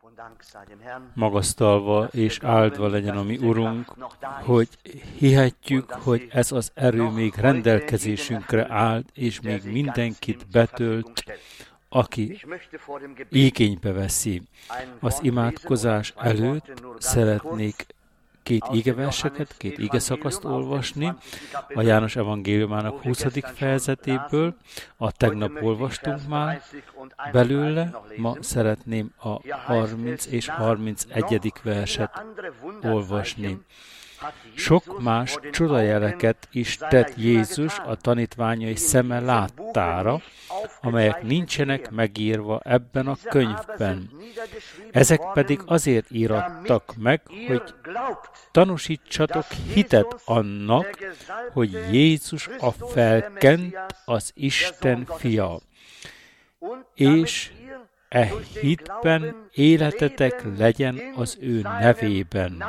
Magasztalva és áldva legyen a mi Urunk, hogy hihetjük, hogy ez az erő még rendelkezésünkre áll, és még mindenkit betölt, aki igénybe veszi. Az imádkozás előtt szeretnék két igeverseket, két igeszakaszt olvasni, a János evangéliumának 20. fejezetéből, a tegnap olvastunk már belőle, ma szeretném a 30 és 31. verset olvasni. Sok más csodajeleket is tett Jézus a tanítványai szeme láttára, amelyek nincsenek megírva ebben a könyvben. Ezek pedig azért írattak meg, hogy tanúsítsatok hitet annak, hogy Jézus a felkent, az Isten fia. És e hitben életetek legyen az ő nevében.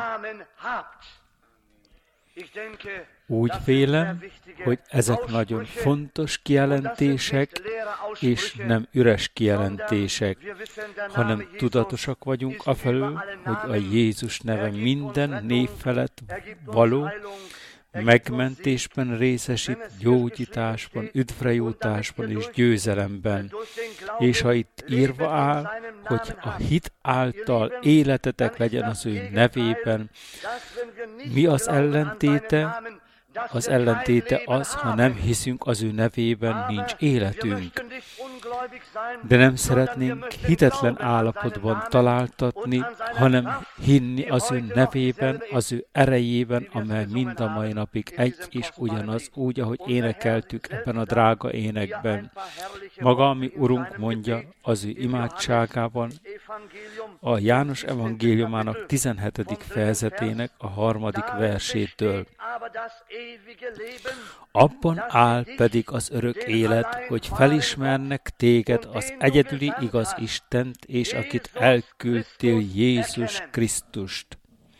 Úgy vélem, hogy ezek nagyon fontos kijelentések, és nem üres kijelentések, hanem tudatosak vagyunk afelől, hogy a Jézus neve minden név felett való, megmentésben részesít, gyógyításban, üdvrejutásban és győzelemben. És ha itt írva áll, hogy a hit által életetek legyen az ő nevében, mi az ellentéte? Az ellentéte az, ha nem hiszünk az ő nevében, nincs életünk. De nem szeretnénk hitetlen állapotban találtatni, hanem hinni az ő nevében, az ő erejében, amely mind a mai napig egy és ugyanaz, úgy, ahogy énekeltük ebben a drága énekben. Maga, ami Urunk mondja az ő imádságában, a János evangéliumának 17. fejezetének a 3. versétől. Abban áll pedig az örök élet, hogy felismernek téged, az egyedüli igaz Istent, és akit elküldtél, Jézus Krisztust.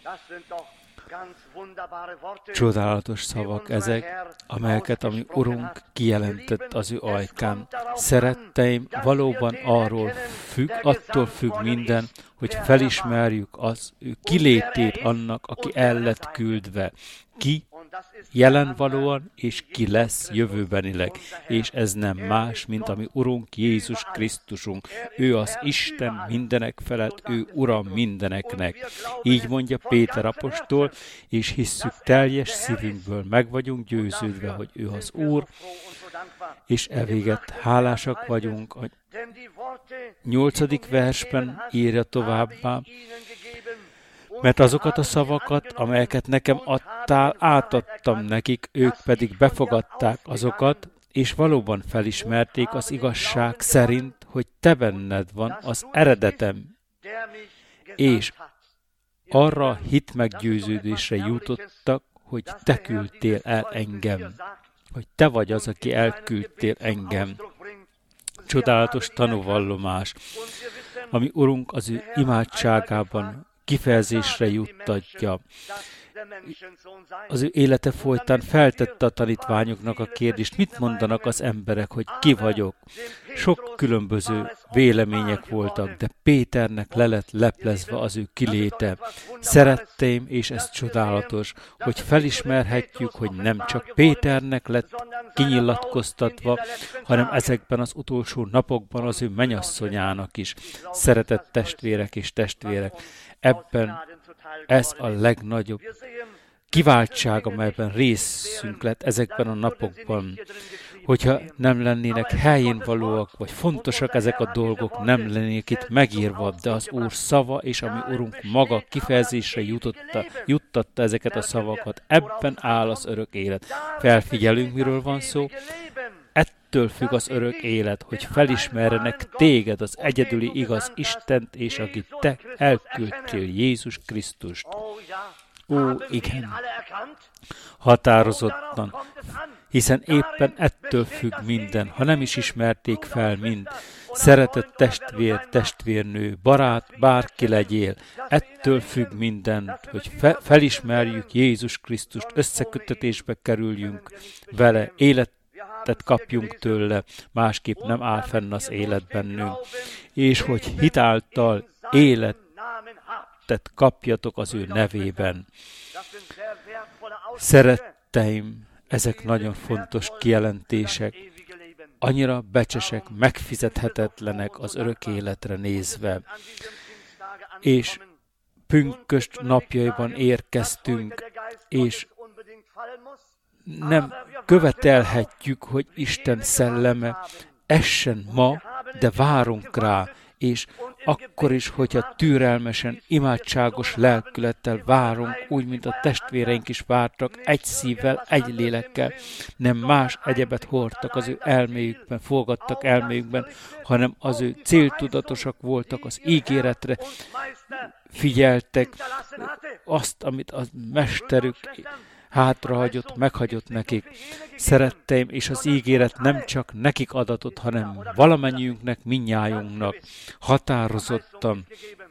Csodálatos szavak ezek, amelyeket a mi Urunk kijelentett az ő ajkán. Szeretteim, valóban attól függ minden, hogy felismerjük az ő kilétét annak, aki el lett küldve. Ki jelenvalóan, és ki lesz jövőbenileg. És ez nem más, mint a mi Urunk Jézus Krisztusunk. Ő az Isten mindenek felett, ő Ura mindeneknek. Így mondja Péter apostol, és hisszük teljes szívünkből, meg vagyunk győződve, hogy ő az Úr, és evéget hálásak vagyunk. A 8. versben írja továbbá, mert azokat a szavakat, amelyeket nekem adtál, átadtam nekik, ők pedig befogadták azokat, és valóban felismerték az igazság szerint, hogy te benned van az eredetem, és arra hit meggyőződésre jutottak, hogy te küldtél el engem, hogy te vagy az, aki elküldtél engem. Csodálatos tanúvallomás, ami Urunk az ő imádságában kifejezésre juttatja. Az ő élete folytán feltette a tanítványoknak a kérdést, mit mondanak az emberek, hogy ki vagyok. Sok különböző vélemények voltak, de Péternek le lett leplezve az ő kiléte. Szeretteim, és ez csodálatos, hogy felismerhetjük, hogy nem csak Péternek lett kinyilatkoztatva, hanem ezekben az utolsó napokban az ő mennyasszonyának is. Szeretett testvérek és testvérek, ebben ez a legnagyobb kiváltság, amelyben részünk lett ezekben a napokban. Hogyha nem lennének helyén valóak, vagy fontosak ezek a dolgok, nem lennének itt megírva, de az Úr szava, és ami Urunk maga kifejezésre juttatta ezeket a szavakat, ebben áll az örök élet. Felfigyelünk, miről van szó? Ettől függ az örök élet, hogy felismerjenek téged, az egyedüli igaz Istent, és akit te elküldtél, Jézus Krisztust. Ó, igen, határozottan, hiszen éppen ettől függ minden, ha nem is ismerték fel mind. Szeretett testvér, testvérnő, barát, bárki legyél, ettől függ minden, hogy felismerjük Jézus Krisztust, összeköttetésbe kerüljünk vele, életet kapjunk tőle, másképp nem áll fenn az élet bennünk. És hogy hitáltal szeretetet kapjatok az ő nevében. Szeretteim, ezek nagyon fontos kijelentések, annyira becsesek, megfizethetetlenek az örök életre nézve. És pünkösd napjaiban érkeztünk, és nem követelhetjük, hogy Isten szelleme essen ma, de várunk rá, és akkor is, hogyha türelmesen, imádságos lelkülettel várunk, úgy, mint a testvéreink is vártak, egy szívvel, egy lélekkel, nem más egyebet hordtak az ő elméjükben, forgattak elméjükben, hanem az ő céltudatosak voltak az ígéretre, figyeltek azt, amit a mesterük hátrahagyott, meghagyott nekik. Szeretteim, és az ígéret nem csak nekik adatott, hanem valamennyiünknek, mindnyájunknak. Határozottan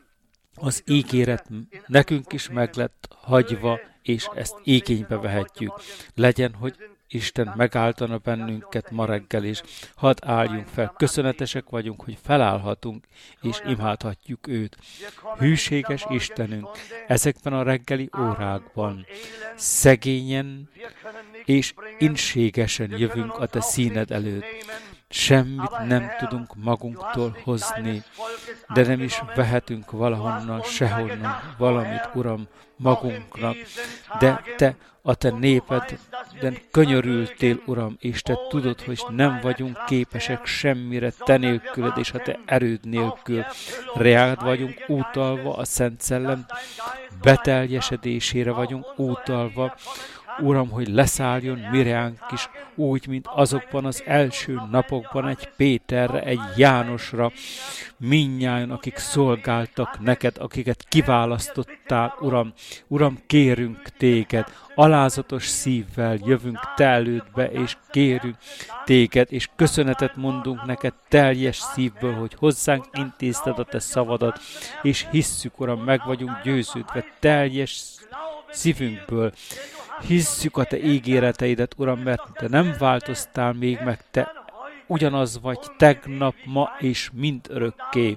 az ígéret nekünk is meg lett hagyva, és ezt igénybe vehetjük. Legyen, hogy Isten megálltana bennünket ma reggel is. Hadd álljunk fel. Köszönetesek vagyunk, hogy felállhatunk, és imádhatjuk őt. Hűséges Istenünk, ezekben a reggeli órákban szegényen és inségesen jövünk a te színed előtt. Semmit nem tudunk magunktól hozni, de nem is vehetünk valahonnan, sehonnan valamit, Uram, magunknak, de te a te népeden könyörültél, Uram, és te tudod, hogy nem vagyunk képesek semmire te nélküled és a te erőd nélkül. Reád vagyunk utalva, a Szent Szellem beteljesedésére vagyunk utalva, Uram, hogy leszálljon mireánk is, úgy, mint azokban az első napokban egy Péterre, egy Jánosra, mindnyájan, akik szolgáltak neked, akiket kiválasztottál, Uram. Uram, kérünk téged, alázatos szívvel jövünk te elődbe, és kérünk téged, és köszönetet mondunk neked teljes szívből, hogy hozzánk intézted a te szavadat, és hisszük, Uram, meg vagyunk győződve teljes szívünkből. Hisszük a te ígéreteidet, Uram, mert te nem változtál még meg, te ugyanaz vagy tegnap, ma és mindörökké.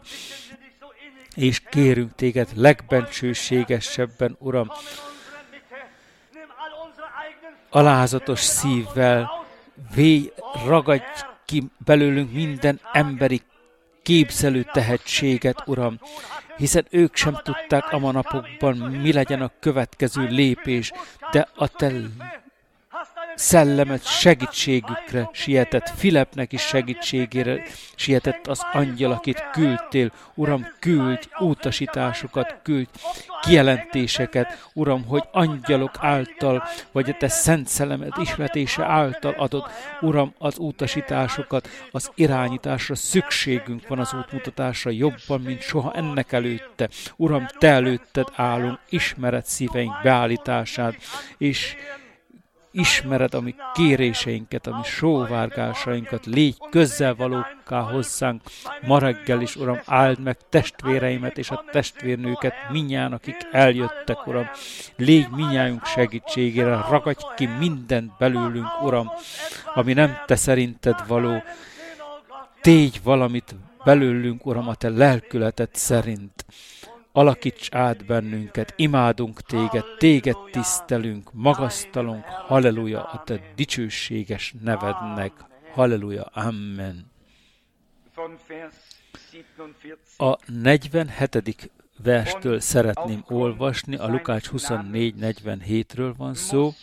És kérünk téged legbencsőségesebben, Uram, alázatos szívvel, ragadj ki belőlünk minden emberi képzelő tehetséget, Uram, hiszen ők sem tudták a napokban, mi legyen a következő lépés, de a te szellemet segítségükre sietett, Filipnek is segítségére sietett az angyal, akit küldtél. Uram, küldj utasításokat, küldj kijelentéseket, Uram, hogy angyalok által, vagy a te szent szellemed ihletése által adod, Uram, az utasításokat, az irányításra szükségünk van, az útmutatásra jobban, mint soha ennek előtte. Uram, te előtted állunk, ismered szíveink beállítását, és ismered a mi kéréseinket, a mi sóvárgásainkat, légy közelvalókká hozzánk. Ma reggel is, Uram, áld meg testvéreimet és a testvérnőket, mindnyájan, akik eljöttek, Uram. Légy mindnyájunk segítségére, ragadj ki mindent belőlünk, Uram, ami nem te szerinted való. Tégy valamit belőlünk, Uram, a te lelkületed szerint. Alakíts át bennünket, imádunk téged tisztelünk, magasztalunk, halleluja, a te dicsőséges nevednek, halleluja, amen. A 47. verstől szeretném olvasni, a Lukács 24:47-ről van szó,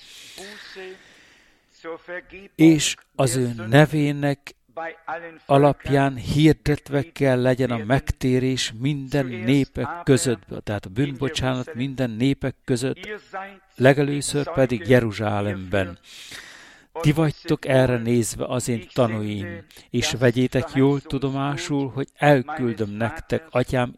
és az ő nevének alapján hirdetve kell legyen a megtérés minden népek között, tehát a bűnbocsánat minden népek között, legelőször pedig Jeruzsálemben. Ti vagytok erre nézve az én tanúim, és vegyétek jól tudomásul, hogy elküldöm nektek atyám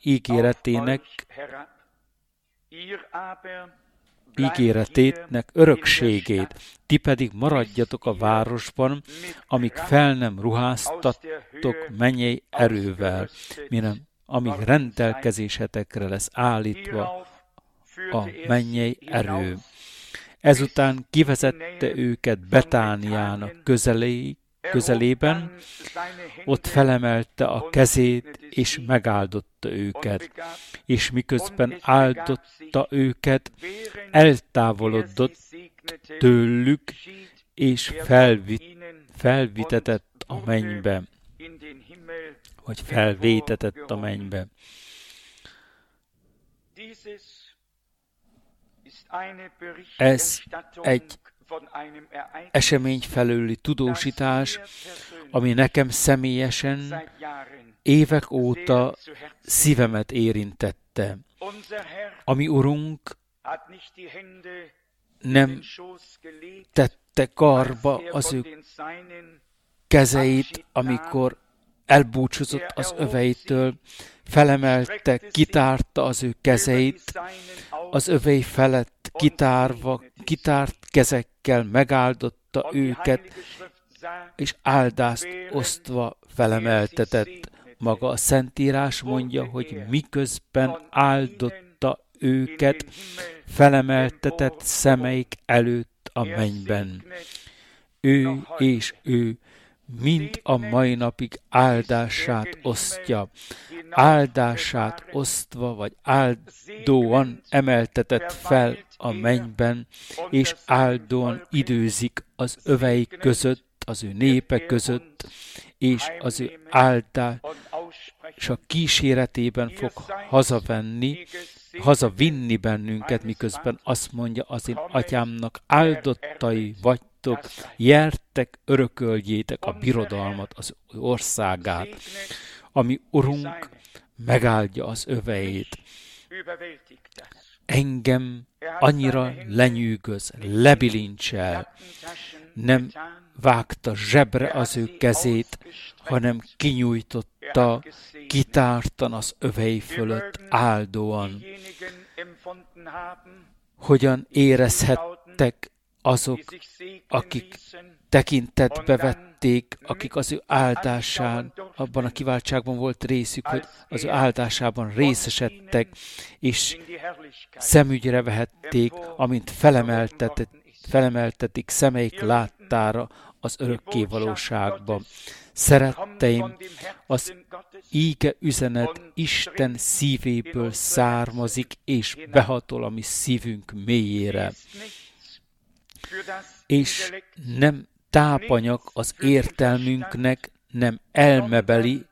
ígéretének örökségét, ti pedig maradjatok a városban, amíg fel nem ruháztattok mennyei erővel, amíg rendelkezésetekre lesz állítva a mennyei erő. Ezután kivezette őket Betániának közeléig, közelében, ott felemelte a kezét, és megáldotta őket, és miközben áldotta őket, eltávolodott tőlük, és felvitetett a mennybe, vagy felvétetett a mennybe. Ez egy esemény felőli tudósítás, ami nekem személyesen évek óta szívemet érintette. Ami Urunk nem tette karba az ő kezeit, amikor elbúcsúzott az öveitől, felemelte, kitárta az ő kezeit, az övei felett kitárt kezekkel megáldotta őket, és áldást osztva felemeltetett. Maga a Szentírás mondja, hogy miközben áldotta őket, felemeltetett szemeik előtt a mennyben. Ő és ő mind a mai napig áldását osztja. Áldását osztva, vagy áldóan emeltetett fel a mennyben, és áldóan időzik az övei között, az ő népe között, és az ő áldása kíséretében fog hazavinni bennünket, miközben azt mondja, az én atyámnak áldottai vagytok, gyertek, örököljétek a birodalmat, az országát, ami Urunk megáldja az öveit. Engem annyira lenyűgöz, lebilincsel, nem vágta zsebre az ő kezét, hanem kinyújtotta, kitártan az övei fölött áldóan. Hogyan érezhettek azok, akik tekintetbe vették, akik az ő áldásán, abban a kiváltságban volt részük, hogy az ő áldásában részesedtek, és szemügyre vehették, amint felemeltetik szemeik láttára az örökké valóságba. Szeretteim, az íge üzenet Isten szívéből származik, és behatol a mi szívünk mélyére. És nem tápanyag az értelmünknek, nem elmebeli,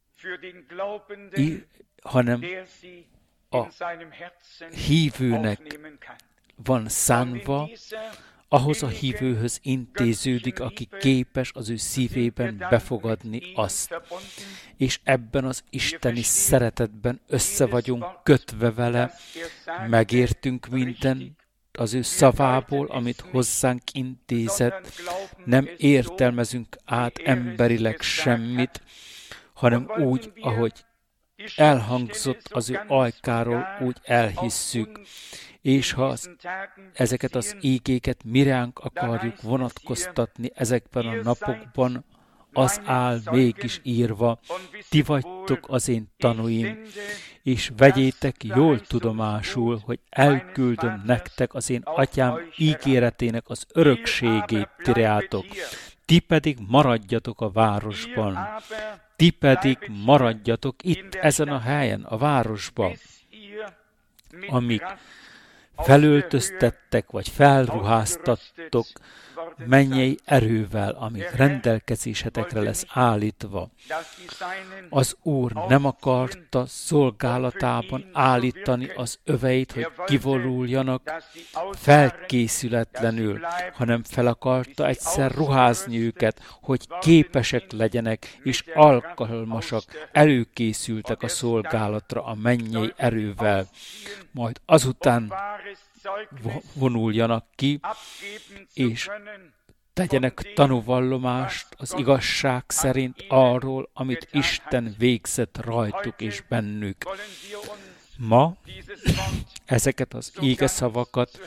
hanem a hívőnek van szánva, ahhoz a hívőhöz intéződik, aki képes az ő szívében befogadni azt. És ebben az isteni szeretetben össze vagyunk kötve vele, megértünk minden az ő szavából, amit hozzánk intézett, nem értelmezünk át emberileg semmit, hanem úgy, ahogy elhangzott az ő ajkáról, úgy elhisszük. És ha ezeket az ígéket mi ránk akarjuk vonatkoztatni ezekben a napokban, az áll mégis írva, ti vagytok az én tanúim, és vegyétek jól tudomásul, hogy elküldöm nektek az én atyám ígéretének az örökségét, tireátok. Ti pedig maradjatok a városban. Ti pedig maradjatok itt, ezen a helyen, a városban, amíg felöltöztettek, vagy felruháztattok mennyei erővel, ami rendelkezésetekre lesz állítva. Az Úr nem akarta szolgálatában állítani az öveit, hogy kivonuljanak felkészületlenül, hanem fel akarta egyszer ruházni őket, hogy képesek legyenek, és alkalmasak, előkészültek a szolgálatra a mennyei erővel. Majd azután vonuljanak ki, és tegyenek tanúvallomást az igazság szerint arról, amit Isten végzett rajtuk és bennük. Ma ezeket az ígeszavakat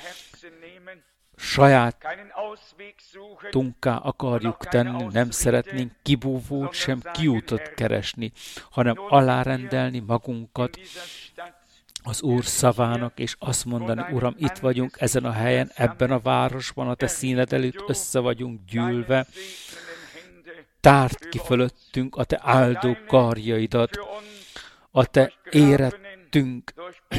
sajátunká akarjuk tenni, nem szeretnénk kibúvót, sem kiútot keresni, hanem alárendelni magunkat az Úr szavának, és azt mondani, Uram, itt vagyunk ezen a helyen, ebben a városban, a te színed előtt össze vagyunk gyűlve, tárd ki fölöttünk a te áldó karjaidat, a te érettünk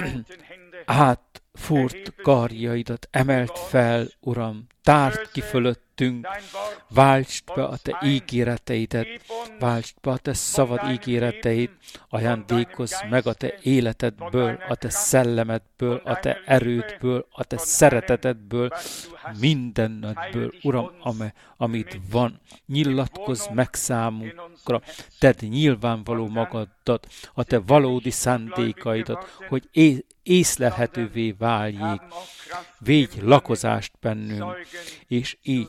átfúrt karjaidat emelt fel, Uram, tárd ki fölöttünk, váltsd be a te ígéreteidet, váltsd be a te szavad ígéreteit, ajándékozz meg a te életedből, a te szellemedből, a te erődből, a te szeretetedből, mindennedből, Uram, amit van, nyilatkozz meg számunkra, tedd nyilvánvaló magadat, a te valódi szándékaidat, hogy észlelhetővé váljék. Védj lakozást bennünk, és így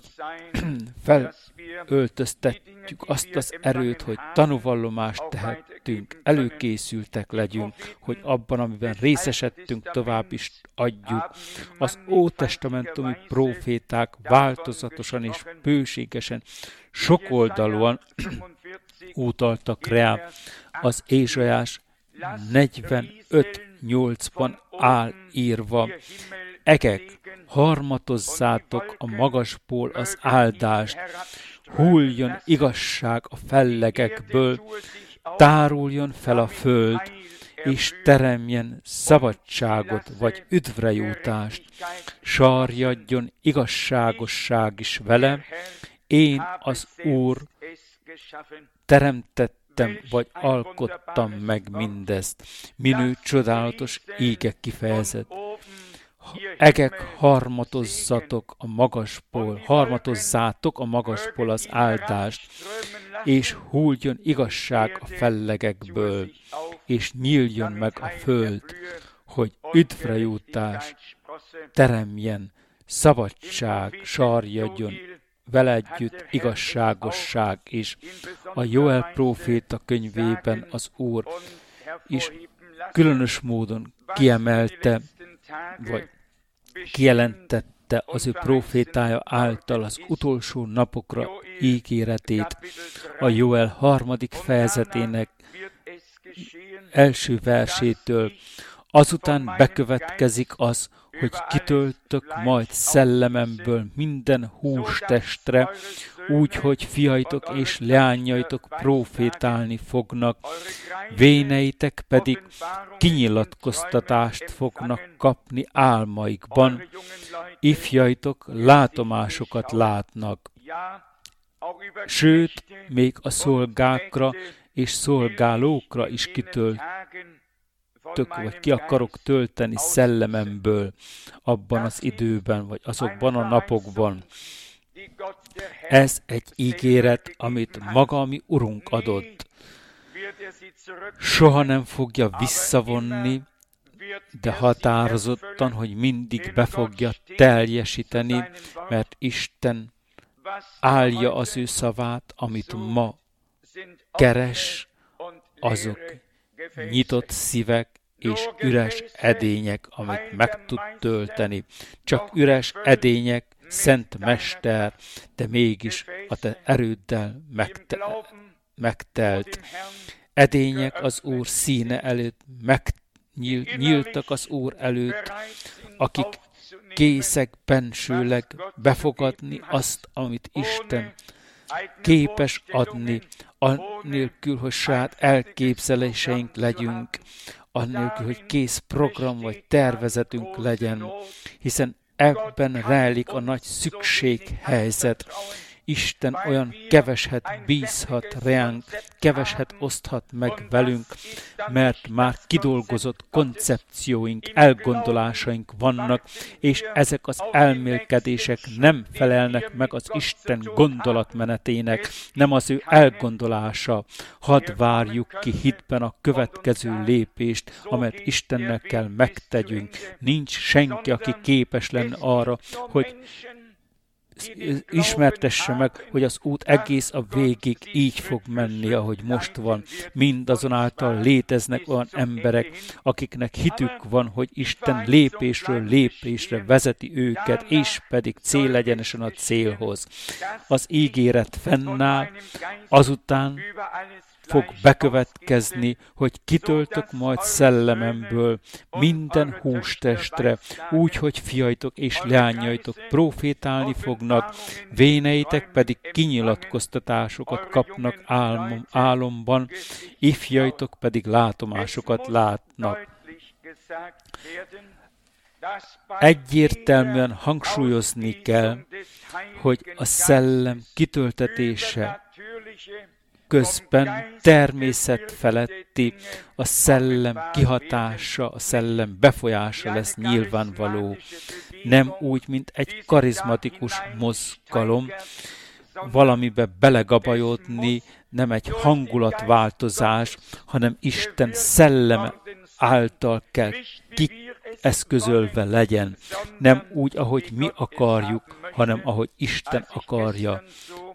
felöltöztetjük azt az erőt, hogy tanúvallomást tehetünk, előkészültek legyünk, hogy abban, amiben részesedtünk, tovább is adjuk. Az ótestamentumi próféták változatosan és bőségesen, sokoldalúan utaltak rá. Az Ézsaiás 45:8-ban áll írva: egek, harmatozzátok a magasból az áldást, hulljon igazság a fellegekből, táruljon fel a föld, és teremjen szabadságot vagy üdvrejutást, sarjadjon igazságosság is vele. Én az Úr teremtettem, vagy alkottam meg mindezt. Minő csodálatos íge kifejezet. Egek, harmatozzátok a magasból az áldást, és hulljon igazság a fellegekből, és nyíljon meg a föld, hogy üdvrejutás teremjen, szabadság sarjadjon vele együtt igazságosság is. A Joel próféta könyvében az Úr is különös módon kiemelte, vagy kijelentette az ő prófétája által az utolsó napokra ígéretét. A Joel 3. fejezetének első versétől: azután bekövetkezik az, hogy kitöltök majd szellememből minden hústestre, úgy, hogy fiaitok és leányaitok prófétálni fognak, véneitek pedig kinyilatkoztatást fognak kapni álmaikban, ifjaitok látomásokat látnak. Sőt, még a szolgákra és szolgálókra is vagy ki akarok tölteni szellememből abban az időben, vagy azokban a napokban. Ez egy ígéret, amit maga a mi Urunk adott. Soha nem fogja visszavonni, de határozottan, hogy mindig be fogja teljesíteni, mert Isten állja az ő szavát, amit ma keres, azok nyitott szívek és üres edények, amit meg tud tölteni. Csak üres edények, Szent Mester, de mégis a te erőddel megtelt. Edények az Úr színe előtt nyíltak az Úr előtt, akik készek bensőleg befogadni azt, amit Isten képes adni, annélkül, hogy saját elképzeléseink legyünk, annélkül, hogy kész program vagy tervezetünk legyen, hiszen ebben rejlik a nagy szükséghelyzet. Isten olyan keveset bízhat ránk, keveset oszthat meg velünk, mert már kidolgozott koncepcióink, elgondolásaink vannak, és ezek az elmélkedések nem felelnek meg az Isten gondolatmenetének, nem az ő elgondolása. Hadd várjuk ki hitben a következő lépést, amelyet Istennek kell megtegyünk. Nincs senki, aki képes lenne arra, hogy ismertesse meg, hogy az út egész a végig így fog menni, ahogy most van. Mindazonáltal léteznek olyan emberek, akiknek hitük van, hogy Isten lépésről lépésre vezeti őket, és pedig célegyenesen a célhoz. Az ígéret fennáll, azután fog bekövetkezni, hogy kitöltök majd szellememből minden hústestre, úgy, hogy fiaitok és leányaitok profétálni fognak, véneitek pedig kinyilatkoztatásokat kapnak álomban, ifjaitok pedig látomásokat látnak. Egyértelműen hangsúlyozni kell, hogy a szellem kitöltetése közben természet feletti, a szellem kihatása, a szellem befolyása lesz nyilvánvaló. Nem úgy, mint egy karizmatikus mozgalom, valamibe belegabajodni, nem egy hangulatváltozás, hanem Isten szelleme által kell kieszközölve legyen. Nem úgy, ahogy mi akarjuk, hanem ahogy Isten akarja.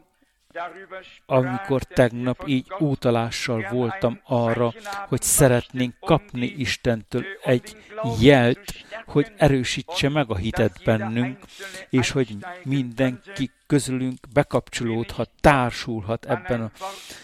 Amikor tegnap így utalással voltam arra, hogy szeretnénk kapni Istentől egy jelt, hogy erősítse meg a hitet bennünk, és hogy mindenki közülünk bekapcsolódhat, társulhat ebben a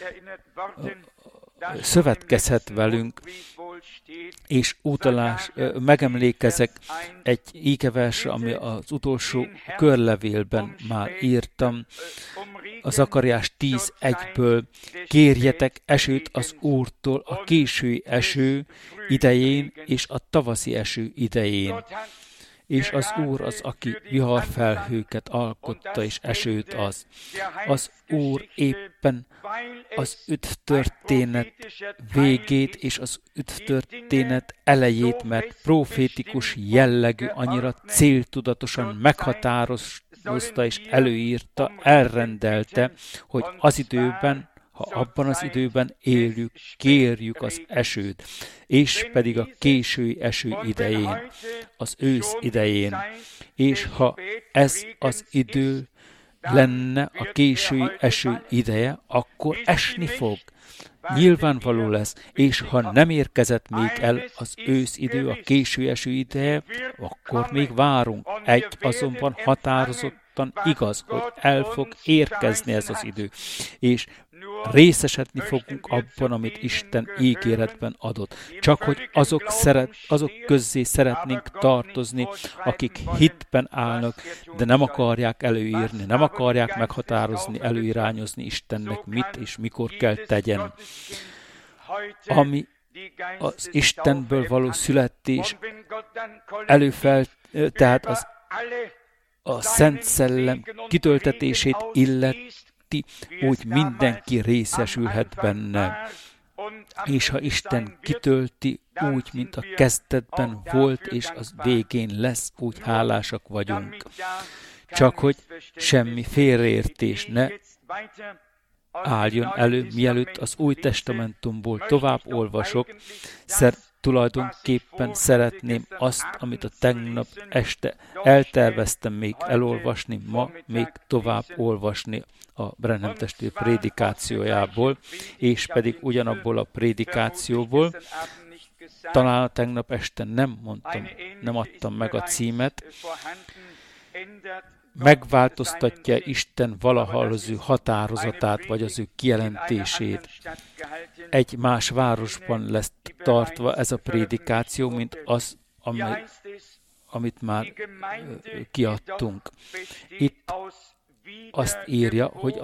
szövetkezhet velünk, és megemlékezek egy ígeversre, ami az utolsó körlevélben már írtam, a Zakariás 10:1-ből: kérjetek esőt az Úrtól a késői eső idején és a tavaszi eső idején. És az Úr az, aki viharfelhőket alkotta, és esőt az. Az Úr éppen az üdvtörténet végét és az üdvtörténet elejét, mert profétikus jellegű, annyira céltudatosan meghatározta és előírta, elrendelte, hogy az időben, ha abban az időben élünk, kérjük az esőt, és pedig a késői eső idején, az ősz idején, és ha ez az idő lenne a késői eső ideje, akkor esni fog. Nyilvánvaló lesz, és ha nem érkezett még el az őszidő, a késő eső ideje, akkor még várunk. Egy azonban határozottan igaz, hogy el fog érkezni ez az idő, és részesedni fogunk abban, amit Isten ígéretben adott. Csak hogy azok közzé szeretnénk tartozni, akik hitben állnak, de nem akarják előírni, nem akarják meghatározni, előirányozni Istennek, mit és mikor kell tegyen. Ami az Istenből való születés tehát a Szent Szellem kitöltetését illeti, úgy mindenki részesülhet benne. És ha Isten kitölti úgy, mint a kezdetben volt, és az végén lesz, úgy hálásak vagyunk. Csak hogy semmi félreértés ne álljon elő, mielőtt az Új Testamentumból tovább olvasok, tulajdonképpen szeretném azt, amit a tegnap este elterveztem még elolvasni, ma még tovább olvasni a Branham testvér prédikációjából, és pedig ugyanabból a prédikációból, talán a tegnap este nem adtam meg a címet, megváltoztatja Isten valaha az ő határozatát, vagy az ő kijelentését. Egy más városban lesz tartva ez a prédikáció, mint az, amit már kiadtunk. Itt azt írja, hogy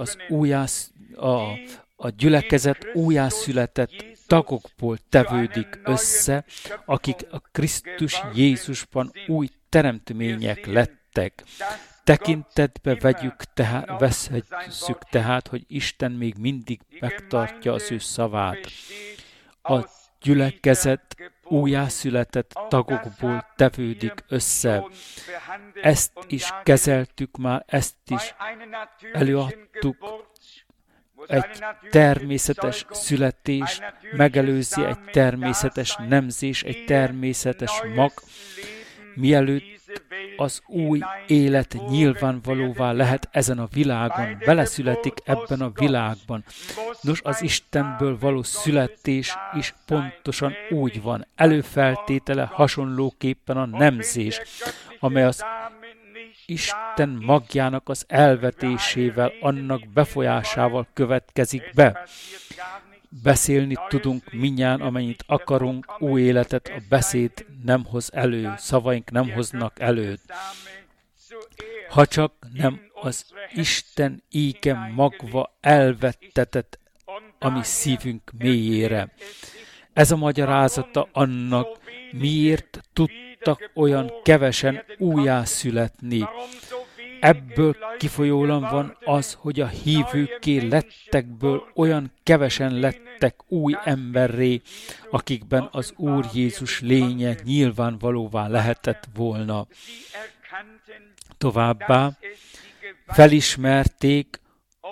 a gyülekezet újjászületett tagokból tevődik össze, akik a Krisztus Jézusban új teremtmények lettek. Tekintetbe vesszük tehát, hogy Isten még mindig megtartja az ő szavát. A gyülekezet újjászületett tagokból tevődik össze. Ezt is kezeltük már, ezt is előadtuk. Egy természetes születés megelőzi egy természetes nemzés, egy természetes mag, mielőtt az új élet nyilvánvalóvá lehet ezen a világon, beleszületik ebben a világban. Nos, az Istenből való születés is pontosan úgy van. Előfeltétele hasonlóképpen a nemzés, amely az Isten magjának az elvetésével, annak befolyásával következik be. beszélni tudunk mindnyájan, amennyit akarunk, új életet a beszéd nem hoz elő, szavaink nem hoznak elő. Ha csak nem az Isten íge magva elvettetett a mi szívünk mélyére. Ez a magyarázata annak, miért tudtak olyan kevesen újjászületni. Ebből kifolyólag van az, hogy a hívőké lettekből olyan kevesen lettek új emberré, akikben az Úr Jézus lénye nyilvánvalóvá lehetett volna. Továbbá felismerték,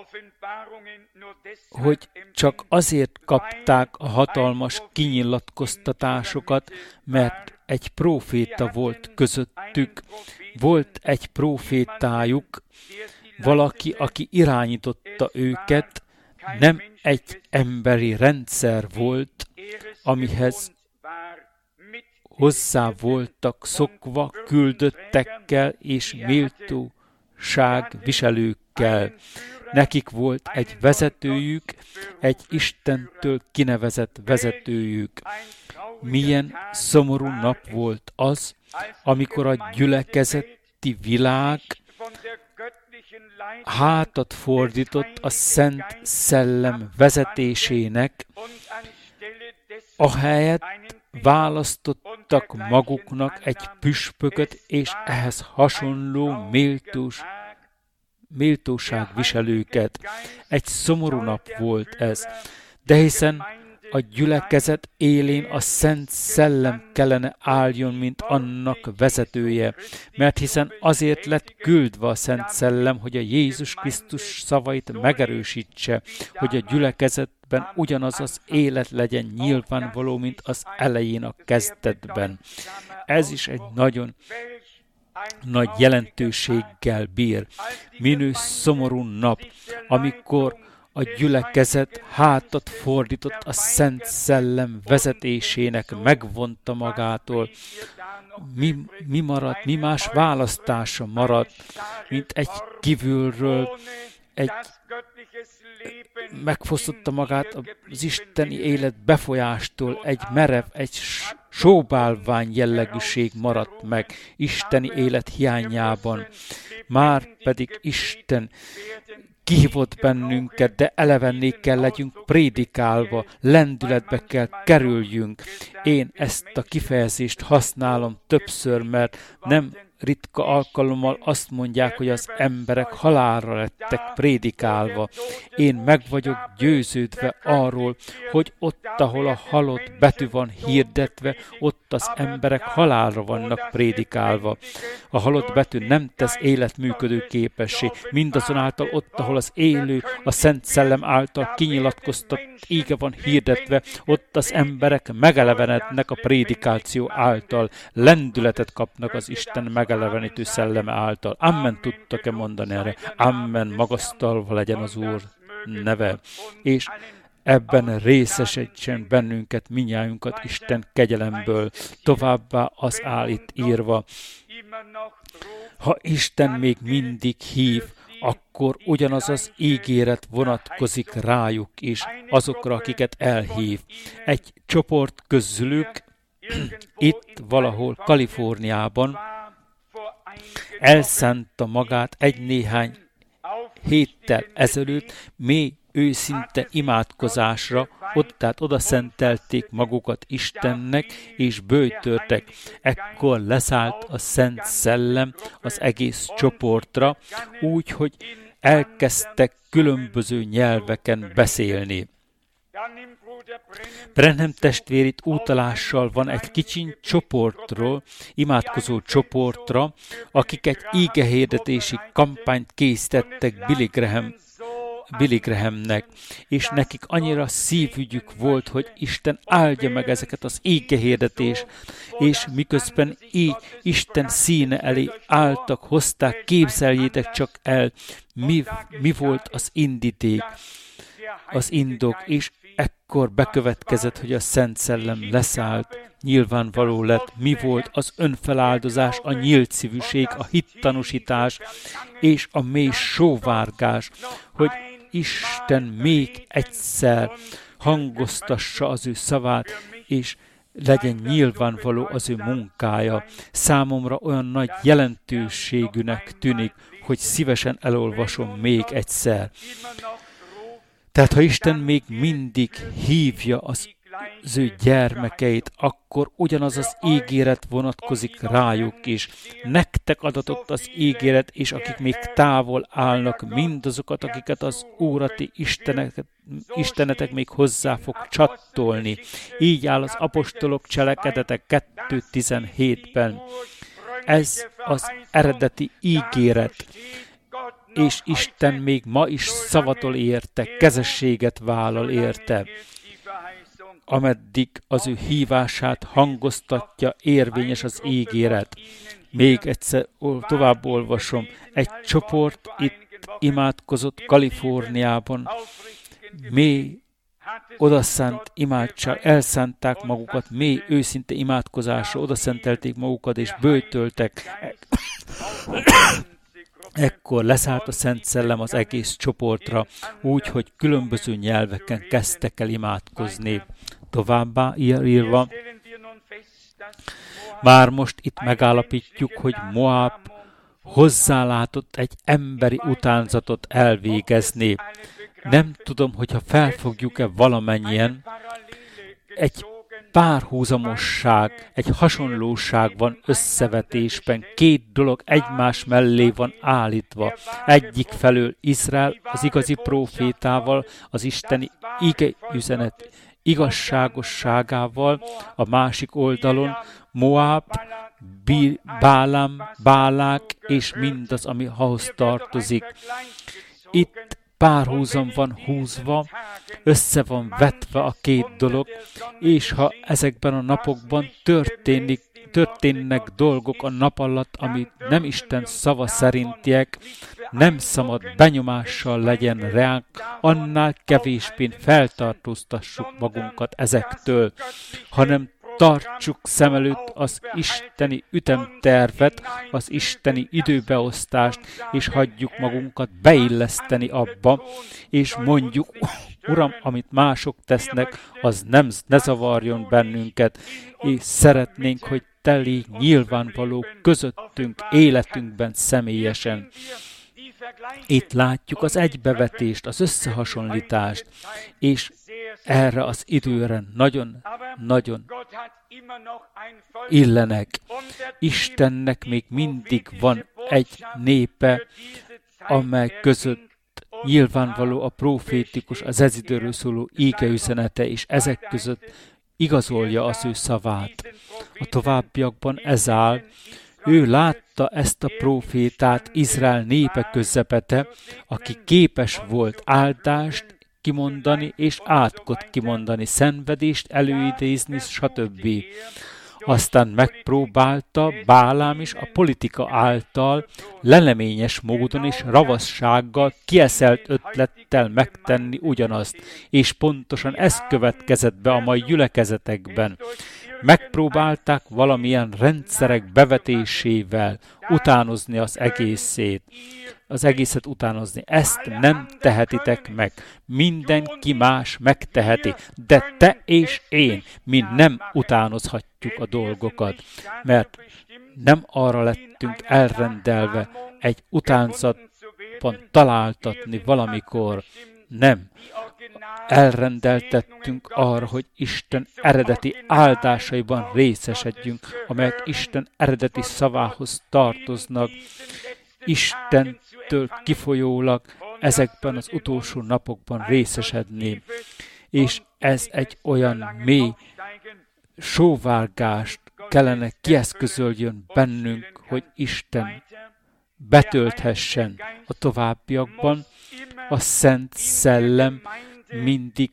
hogy csak azért kapták a hatalmas kinyilatkoztatásokat, mert egy próféta volt közöttük, volt egy prófétájuk, valaki, aki irányította őket, nem egy emberi rendszer volt, amihez hozzá voltak szokva küldöttekkel és méltóságviselőkkel. Nekik volt egy vezetőjük, egy Istentől kinevezett vezetőjük. Milyen szomorú nap volt az, amikor a gyülekezeti világ hátat fordított a Szent Szellem vezetésének, ahelyett választottak maguknak egy püspököt és ehhez hasonló méltóságviselőket. Egy szomorú nap volt ez, de hiszen a gyülekezet élén a Szent Szellem kellene álljon, mint annak vezetője, mert hiszen azért lett küldve a Szent Szellem, hogy a Jézus Krisztus szavait megerősítse, hogy a gyülekezetben ugyanaz az élet legyen nyilvánvaló, mint az elején a kezdetben. Ez is egy nagyon nagy jelentőséggel bír. Minő szomorú nap, amikor a gyülekezet hátat fordított a Szent Szellem vezetésének, megvonta magától. Mi maradt, mi más választása maradt, mint egy kívülről, megfosztotta magát az isteni élet befolyástól, egy merev, egy sóbálvány jellegűség maradt meg isteni élet hiányában. Már pedig Isten kihívott bennünket, de elevenné kell legyünk prédikálva, lendületbe kell kerüljünk. Én ezt a kifejezést használom többször, mert nem ritka alkalommal azt mondják, hogy az emberek halálra lettek prédikálva. Én meg vagyok győződve arról, hogy ott, ahol a halott betű van hirdetve, ott az emberek halálra vannak prédikálva. A halott betű nem tesz életműködő képessé, mindazonáltal ott, ahol az élő, a Szent Szellem által kinyilatkoztat íge van hirdetve, ott az emberek megelevenednek a prédikáció által, lendületet kapnak az Isten megelevenítő szelleme által. Amen, tudtak-e mondani erre? Amen, magasztalva legyen az Úr neve. És ebben részesítsen bennünket, minnyájunkat Isten kegyelemből. Továbbá az áll itt írva. Ha Isten még mindig hív, akkor ugyanaz az ígéret vonatkozik rájuk is, azokra, akiket elhív. Egy csoport közülük itt valahol Kaliforniában elszánta magát egy néhány héttel ezelőtt mély őszinte imádkozásra, tehát oda szentelték magukat Istennek, és böjtörtek. Ekkor leszállt a Szent Szellem az egész csoportra, úgy, hogy elkezdtek különböző nyelveken beszélni. Branham testvér itt utalással van egy kicsiny csoportról, imádkozó csoportra, akik egy ígehirdetési kampányt készítettek Billy Grahamnek, és nekik annyira szívügyük volt, hogy Isten áldja meg ezeket az ígehirdetést, és miközben így Isten színe elé álltak, hozták, képzeljétek csak el, mi volt az indíték, az indok, és ekkor bekövetkezett, hogy a Szent Szellem leszállt, nyilvánvaló lett, mi volt az önfeláldozás, a nyílt szívűség, a hittanúsítás és a mély sóvárgás, hogy Isten még egyszer hangoztassa az ő szavát, és legyen nyilvánvaló az ő munkája. Számomra olyan nagy jelentőségűnek tűnik, hogy szívesen elolvasom még egyszer. Tehát ha Isten még mindig hívja az ő gyermekeit, akkor ugyanaz az ígéret vonatkozik rájuk is. Nektek adatott az ígéret, és akik még távol állnak, mindazokat, akiket az Úrati Istenetek még hozzá fog csattolni. Így áll az apostolok cselekedetek 2:17-ben. Ez az eredeti ígéret, és Isten még ma is szavatol érte, kezességet vállal érte. Ameddig az ő hívását hangoztatja, érvényes az ígéret. Még egyszer tovább olvasom. Egy csoport itt imádkozott Kaliforniában, mély odaszánt imádság, elszánták magukat, mély őszinte imádkozásra, odaszentelték magukat és böjtöltek. Ekkor leszállt a Szent Szellem az egész csoportra, úgy, hogy különböző nyelveken kezdtek el imádkozni. Továbbá írva, már most itt megállapítjuk, hogy Moab hozzálátott egy emberi utánzatot elvégezni. Nem tudom, hogyha felfogjuk-e valamennyien, egy párhuzamosság, egy hasonlóság van összevetésben, két dolog egymás mellé van állítva. Egyik felől Izrael az igazi prófétával, az isteni igeüzenet igazságosságával, a másik oldalon Moab, Bálám, Bálák és mindaz, ami ahhoz tartozik. Itt párhuzam van húzva, össze van vetve a két dolog, és ha ezekben a napokban történnek dolgok a nap alatt, ami nem Isten szava szerintiek, nem szabad benyomással legyen ránk, annál kevésbé feltartóztassuk magunkat ezektől, hanem tartsuk szem előtt az isteni ütemtervet, az isteni időbeosztást, és hagyjuk magunkat beilleszteni abba, és mondjuk, Uram, amit mások tesznek, az ne zavarjon bennünket, és szeretnénk, hogy Te légy nyilvánvaló közöttünk, életünkben személyesen. Itt látjuk az egybevetést, az összehasonlítást, és erre az időre nagyon illenek. Istennek még mindig van egy népe, amely között nyilvánvaló a profétikus, az ez időről szóló ígeüzenete, és ezek között igazolja az ő szavát. A továbbiakban ez áll, ő látta ezt a prófétát Izrael népe közepete, aki képes volt áldást kimondani és átkot kimondani, szenvedést előidézni, stb. Aztán megpróbálta Bálám is a politika által leleményes módon és ravassággal, kieszelt ötlettel megtenni ugyanazt, és pontosan ez következett be a mai gyülekezetekben. Megpróbálták valamilyen rendszerek bevetésével utánozni az egészet utánozni. Ezt nem tehetitek meg. Mindenki más megteheti, de te és én, mi nem utánozhatjuk a dolgokat, mert nem arra lettünk elrendelve egy utánzatban találtatni valamikor, nem. Elrendeltettünk arra, hogy Isten eredeti áldásaiban részesedjünk, amelyek Isten eredeti szavához tartoznak. Istentől kifolyólag ezekben az utolsó napokban részesedni. És ez egy olyan mély sóvárgást kellene kieszközöljön bennünk, hogy Isten betölthessen a továbbiakban. A Szent Szellem mindig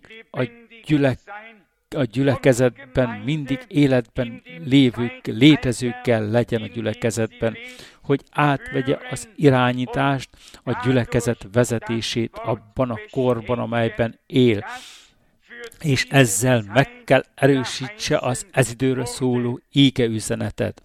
a gyülekezetben, mindig életben létezőkkel legyen a gyülekezetben, hogy átvegye az irányítást, a gyülekezet vezetését abban a korban, amelyben él. És ezzel meg kell erősítse az ez időre szóló ígeüzenetet.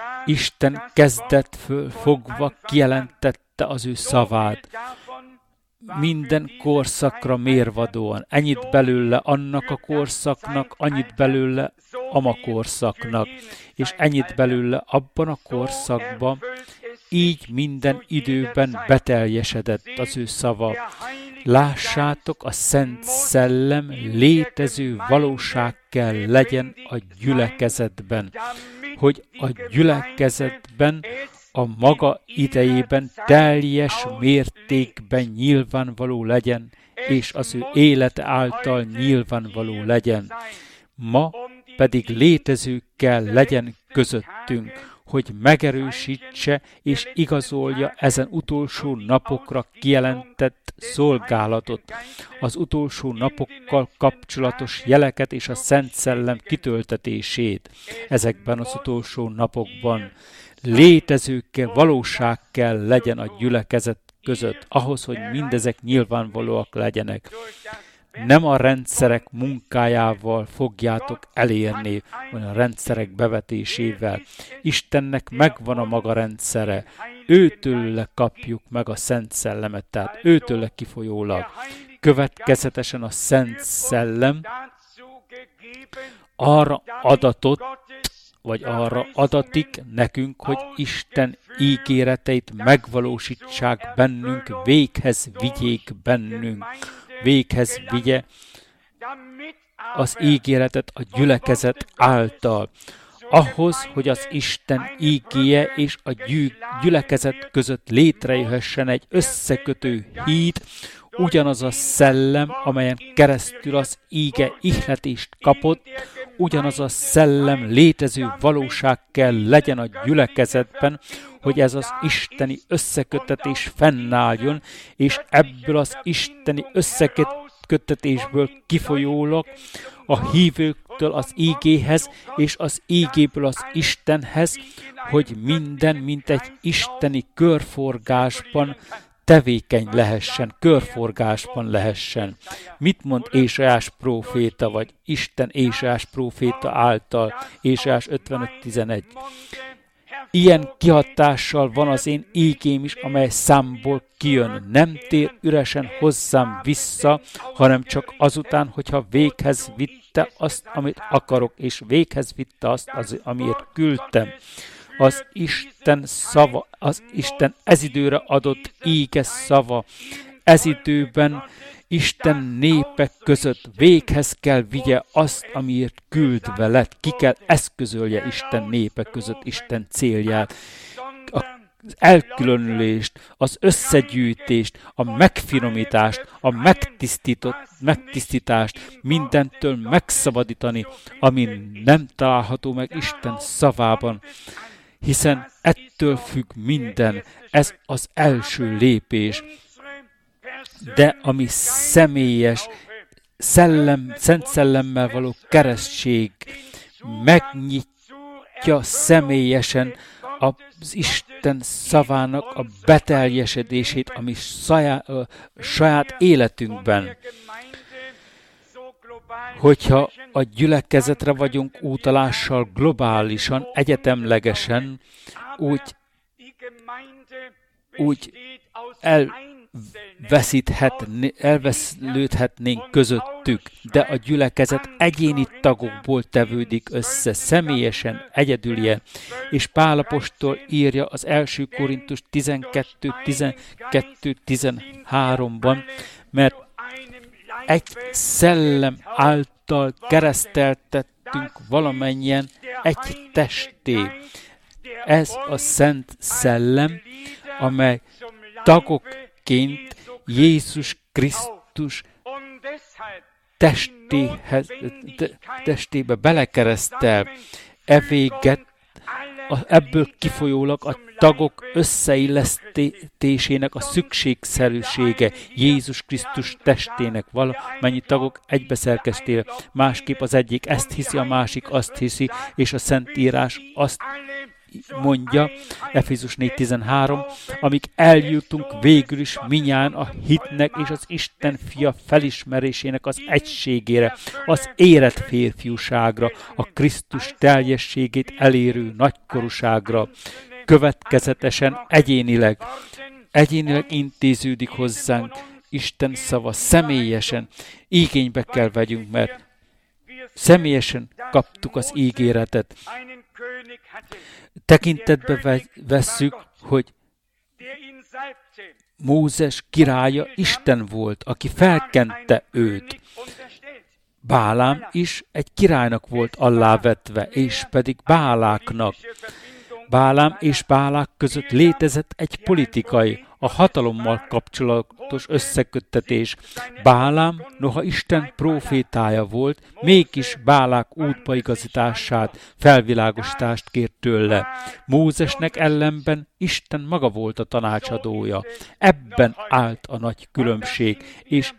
Isten kezdet föl fogva kijelentette az ő szavát. minden korszakra mérvadóan. Ennyit belőle annak a korszaknak, annyit belőle ama korszaknak, és ennyit belőle abban a korszakban, így minden időben beteljesedett az ő szava. Lássátok, a Szent Szellem létező valóság kell legyen a gyülekezetben, hogy a gyülekezetben a maga idejében teljes mértékben nyilvánvaló legyen, és az ő élete által nyilvánvaló legyen. Ma pedig létező kell legyen közöttünk, hogy megerősítse és igazolja ezen utolsó napokra kijelentett szolgálatot, az utolsó napokkal kapcsolatos jeleket és a Szent Szellem kitöltetését ezekben az utolsó napokban. Létező kell, valóság kell legyen a gyülekezet között, ahhoz, hogy mindezek nyilvánvalóak legyenek. Nem a rendszerek munkájával fogjátok elérni, vagy a rendszerek bevetésével. Istennek megvan a maga rendszere. Őtőle kapjuk meg a Szent Szellemet, tehát őtőle kifolyólag. Következetesen a Szent Szellem arra adatot, vagy arra adatik nekünk, hogy Isten ígéreteit megvalósítsák bennünk, véghez vigyék bennünk. Véghez vigye az ígéretet a gyülekezet által. Ahhoz, hogy az Isten ígéje és a gyülekezet között létrejöhessen egy összekötő híd, ugyanaz a szellem, amelyen keresztül az íge ihletést kapott, ugyanaz a szellem létező valóság kell legyen a gyülekezetben, hogy ez az isteni összekötetés fennálljon, és ebből az isteni összekötetésből kifolyólag a hívőktől az ígéhez, és az ígéből az Istenhez, hogy minden, mint egy isteni körforgásban tevékeny lehessen, körforgásban lehessen. Mit mond Ézsaiás próféta, vagy Isten Ézsaiás próféta által, Ézsaiás 55:11. Ilyen kihatással van az én ígém is, amely számból kijön. Nem tér üresen hozzám vissza, hanem csak azután, hogyha véghez vitte azt, amit akarok, és véghez vitte azt, amiért küldtem. Az Isten szava, az Isten ez időre adott íge szava, ez időben Isten népek között véghez kell vigye azt, amiért küldve lett. Ki kell eszközölje Isten népek között Isten célját. Az elkülönülést, az összegyűjtést, a megfinomítást, a megtisztítást, mindentől megszabadítani, ami nem található meg Isten szavában. Hiszen ettől függ minden, ez az első lépés. De ami személyes, Szent Szellemmel való keresztség megnyitja személyesen az Isten szavának a beteljesedését, ami saját életünkben. Hogyha a gyülekezetre vagyunk útalással globálisan, egyetemlegesen, úgy elveszlődhetnénk közöttük, de a gyülekezet egyéni tagokból tevődik össze, személyesen, egyedülien, és Pál apostol írja az 1. Korintus 12:13-ban, mert egy szellem által kereszteltettünk valamennyien egy testé. Ez a Szent Szellem, amely tagokként Jézus Krisztus testébe belekeresztel. Véget ebből kifolyólag a tagok összeillesztésének a szükségszerűsége Jézus Krisztus testének valamennyi tagok egybeszerkesztél. Másképp az egyik ezt hiszi, a másik azt hiszi, és a Szentírás azt mondja, Efézus 4:13, amíg eljutunk végül is minnyáján a hitnek és az Isten fia felismerésének az egységére, az érett férfiúságra, a Krisztus teljességét elérő nagykorúságra, következetesen egyénileg intéződik hozzánk, Isten szava személyesen igénybe kell vegyünk, mert személyesen kaptuk az ígéretet. Tekintetbe vesszük, hogy Mózes királya Isten volt, aki felkente őt. Bálám is egy királynak volt alávetve, és pedig Báláknak. Bálám és Bálák között létezett egy politikai, a hatalommal kapcsolatos összeköttetés. Bálám, noha Isten prófétája volt, mégis Bálák útbaigazítását, felvilágosítást kért tőle. Mózesnek ellenben Isten maga volt a tanácsadója. Ebben állt a nagy különbség, és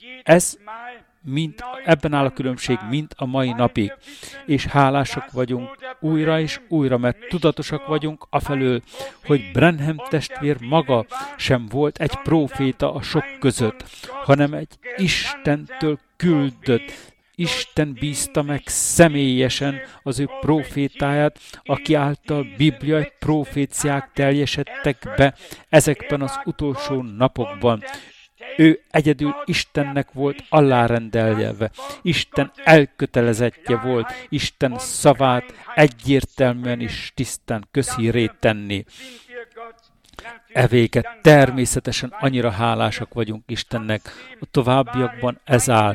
ebben áll a különbség, mint a mai napig. És hálásak vagyunk újra és újra, mert tudatosak vagyunk afelől, hogy Branham testvér maga sem volt egy próféta a sok között, hanem egy Istentől küldött. Isten bízta meg személyesen az ő prófétáját, aki által bibliai próféciák teljesedtek be ezekben az utolsó napokban. Ő egyedül Istennek volt alárendelve. Isten elkötelezettje volt Isten szavát egyértelműen és tisztán közhírré tenni. Evéget természetesen annyira hálásak vagyunk Istennek. A továbbiakban ez áll.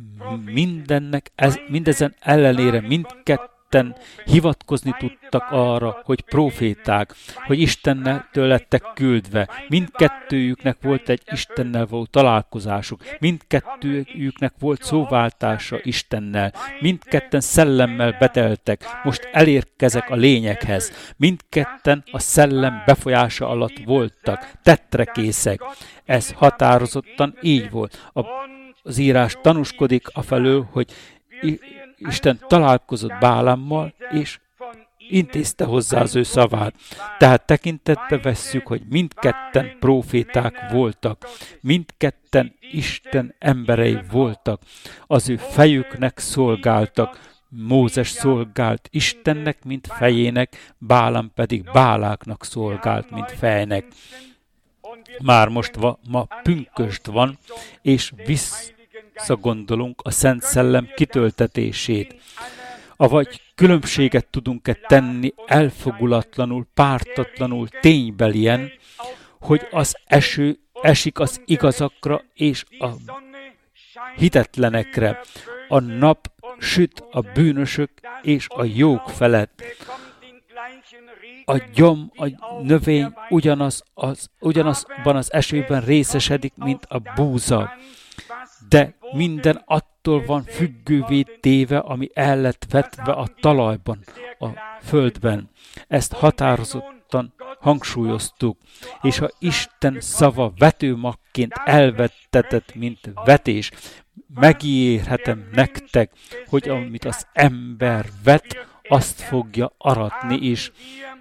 Mindezen ellenére mindketten hivatkozni tudtak arra, hogy próféták, hogy Istenneltől lettek küldve. Mindkettőjüknek volt egy Istennel való találkozásuk, mindkettőjüknek volt szóváltása Istennel, mindketten szellemmel beteltek. Most elérkezek a lényeghez. Mindketten a szellem befolyása alatt voltak, tettrekészek. Ez határozottan így volt. Az írás tanúskodik afelől, hogy Isten találkozott Bálámmal, és intézte hozzá az ő szavát. Tehát tekintetbe vesszük, hogy mindketten próféták voltak, mindketten Isten emberei voltak, az ő fejüknek szolgáltak. Mózes szolgált Istennek, mint fejének, Bálám pedig Báláknak szolgált, mint fejnek. Már most ma pünkösd van, és visszagondolunk a Szent Szellem kitöltetését. Avagy különbséget tudunk-e tenni elfogulatlanul, pártatlanul, ténybelien, hogy az eső esik az igazakra és a hitetlenekre. A nap süt a bűnösök és a jók felett. A gyom, a növény ugyanazban az esőben részesedik, mint a búza. De minden attól van függővé téve, ami el lett vetve a talajban, a földben. Ezt határozottan hangsúlyoztuk, és ha Isten szava vetőmagként elvettetett, mint vetés, megígérhetem nektek, hogy amit az ember vet, azt fogja aratni is.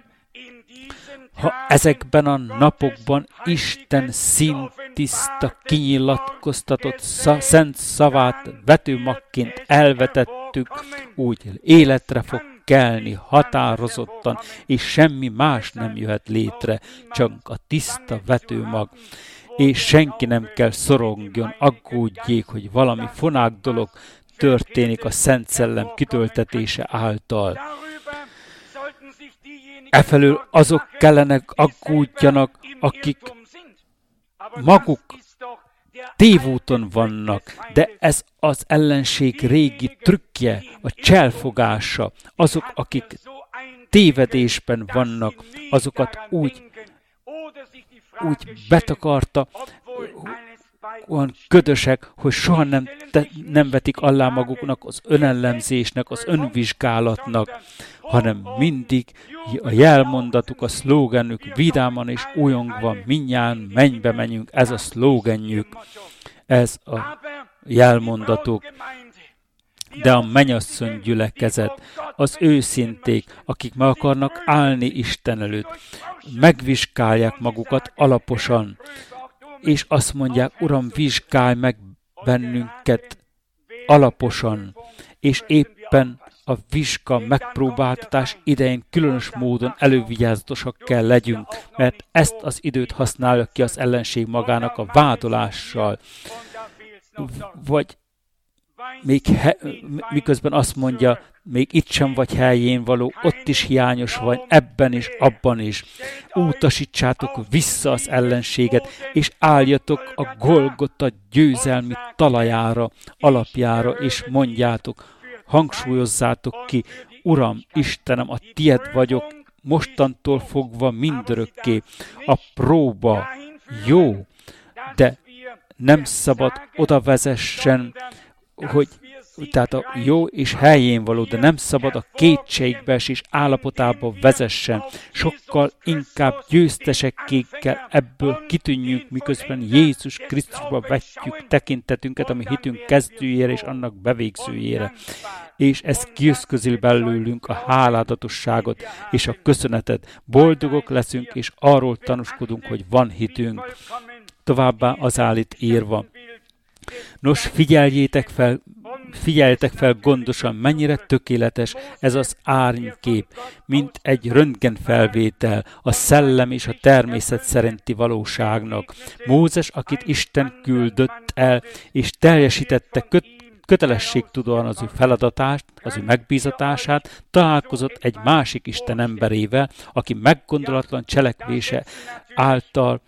Ha ezekben a napokban Isten színtiszta, kinyilatkoztatott szent szavát vetőmagként elvetettük, úgy életre fog kelni határozottan, és semmi más nem jöhet létre, csak a tiszta vetőmag. És senki nem kell szorongjon, aggódjék, hogy valami fonák dolog történik a Szent Szellem kitöltetése által. Efelől azok kellenek aggódjanak, akik maguk tévúton vannak, de ez az ellenség régi trükkje, a cselfogása. Azok, akik tévedésben vannak, azokat úgy betakarta, olyan ködösek, hogy soha nem vetik alá maguknak az önellenzésnek, az önvizsgálatnak, hanem mindig a jelmondatuk, a szlógenük vidáman és újongva mindnyájan mennybe menjünk, ez a szlógenjük, ez a jelmondatuk. De a mennyasszony gyülekezet, az őszinték, akik meg akarnak állni Isten előtt, megvizsgálják magukat alaposan, és azt mondják, Uram, vizsgálj meg bennünket alaposan, és éppen a vizsga megpróbáltatás idején különös módon elővigyázatosak kell legyünk, mert ezt az időt használja ki az ellenség magának a vádolással. Vagy még miközben azt mondja, még itt sem vagy helyén való, ott is hiányos vagy, ebben is, abban is. Utasítsátok vissza az ellenséget, és álljatok a Golgota győzelmi talajára, alapjára, és mondjátok, hangsúlyozzátok ki, Uram, Istenem, a tied vagyok, mostantól fogva mindörökké. A próba jó, de nem szabad oda vezessen, hogy tehát a jó és helyén való, de nem szabad a kétségbeesés állapotába vezessen. Sokkal inkább győztesekké kell ebből kitűnjünk, miközben Jézus Krisztusba vetjük tekintetünket, ami hitünk kezdőjére és annak bevégzőjére. És ez kiözközül belőlünk a háládatosságot és a köszönetet. Boldogok leszünk, és arról tanúskodunk, hogy van hitünk. Továbbá az áll itt írva. Nos, figyeljetek fel gondosan, mennyire tökéletes ez az árnykép, mint egy röntgenfelvétel a szellem és a természet szerinti valóságnak. Mózes, akit Isten küldött el, és teljesítette kötelességtudóan az ő feladatást, az ő megbízatását, találkozott egy másik Isten emberével, aki meggondolatlan cselekvése által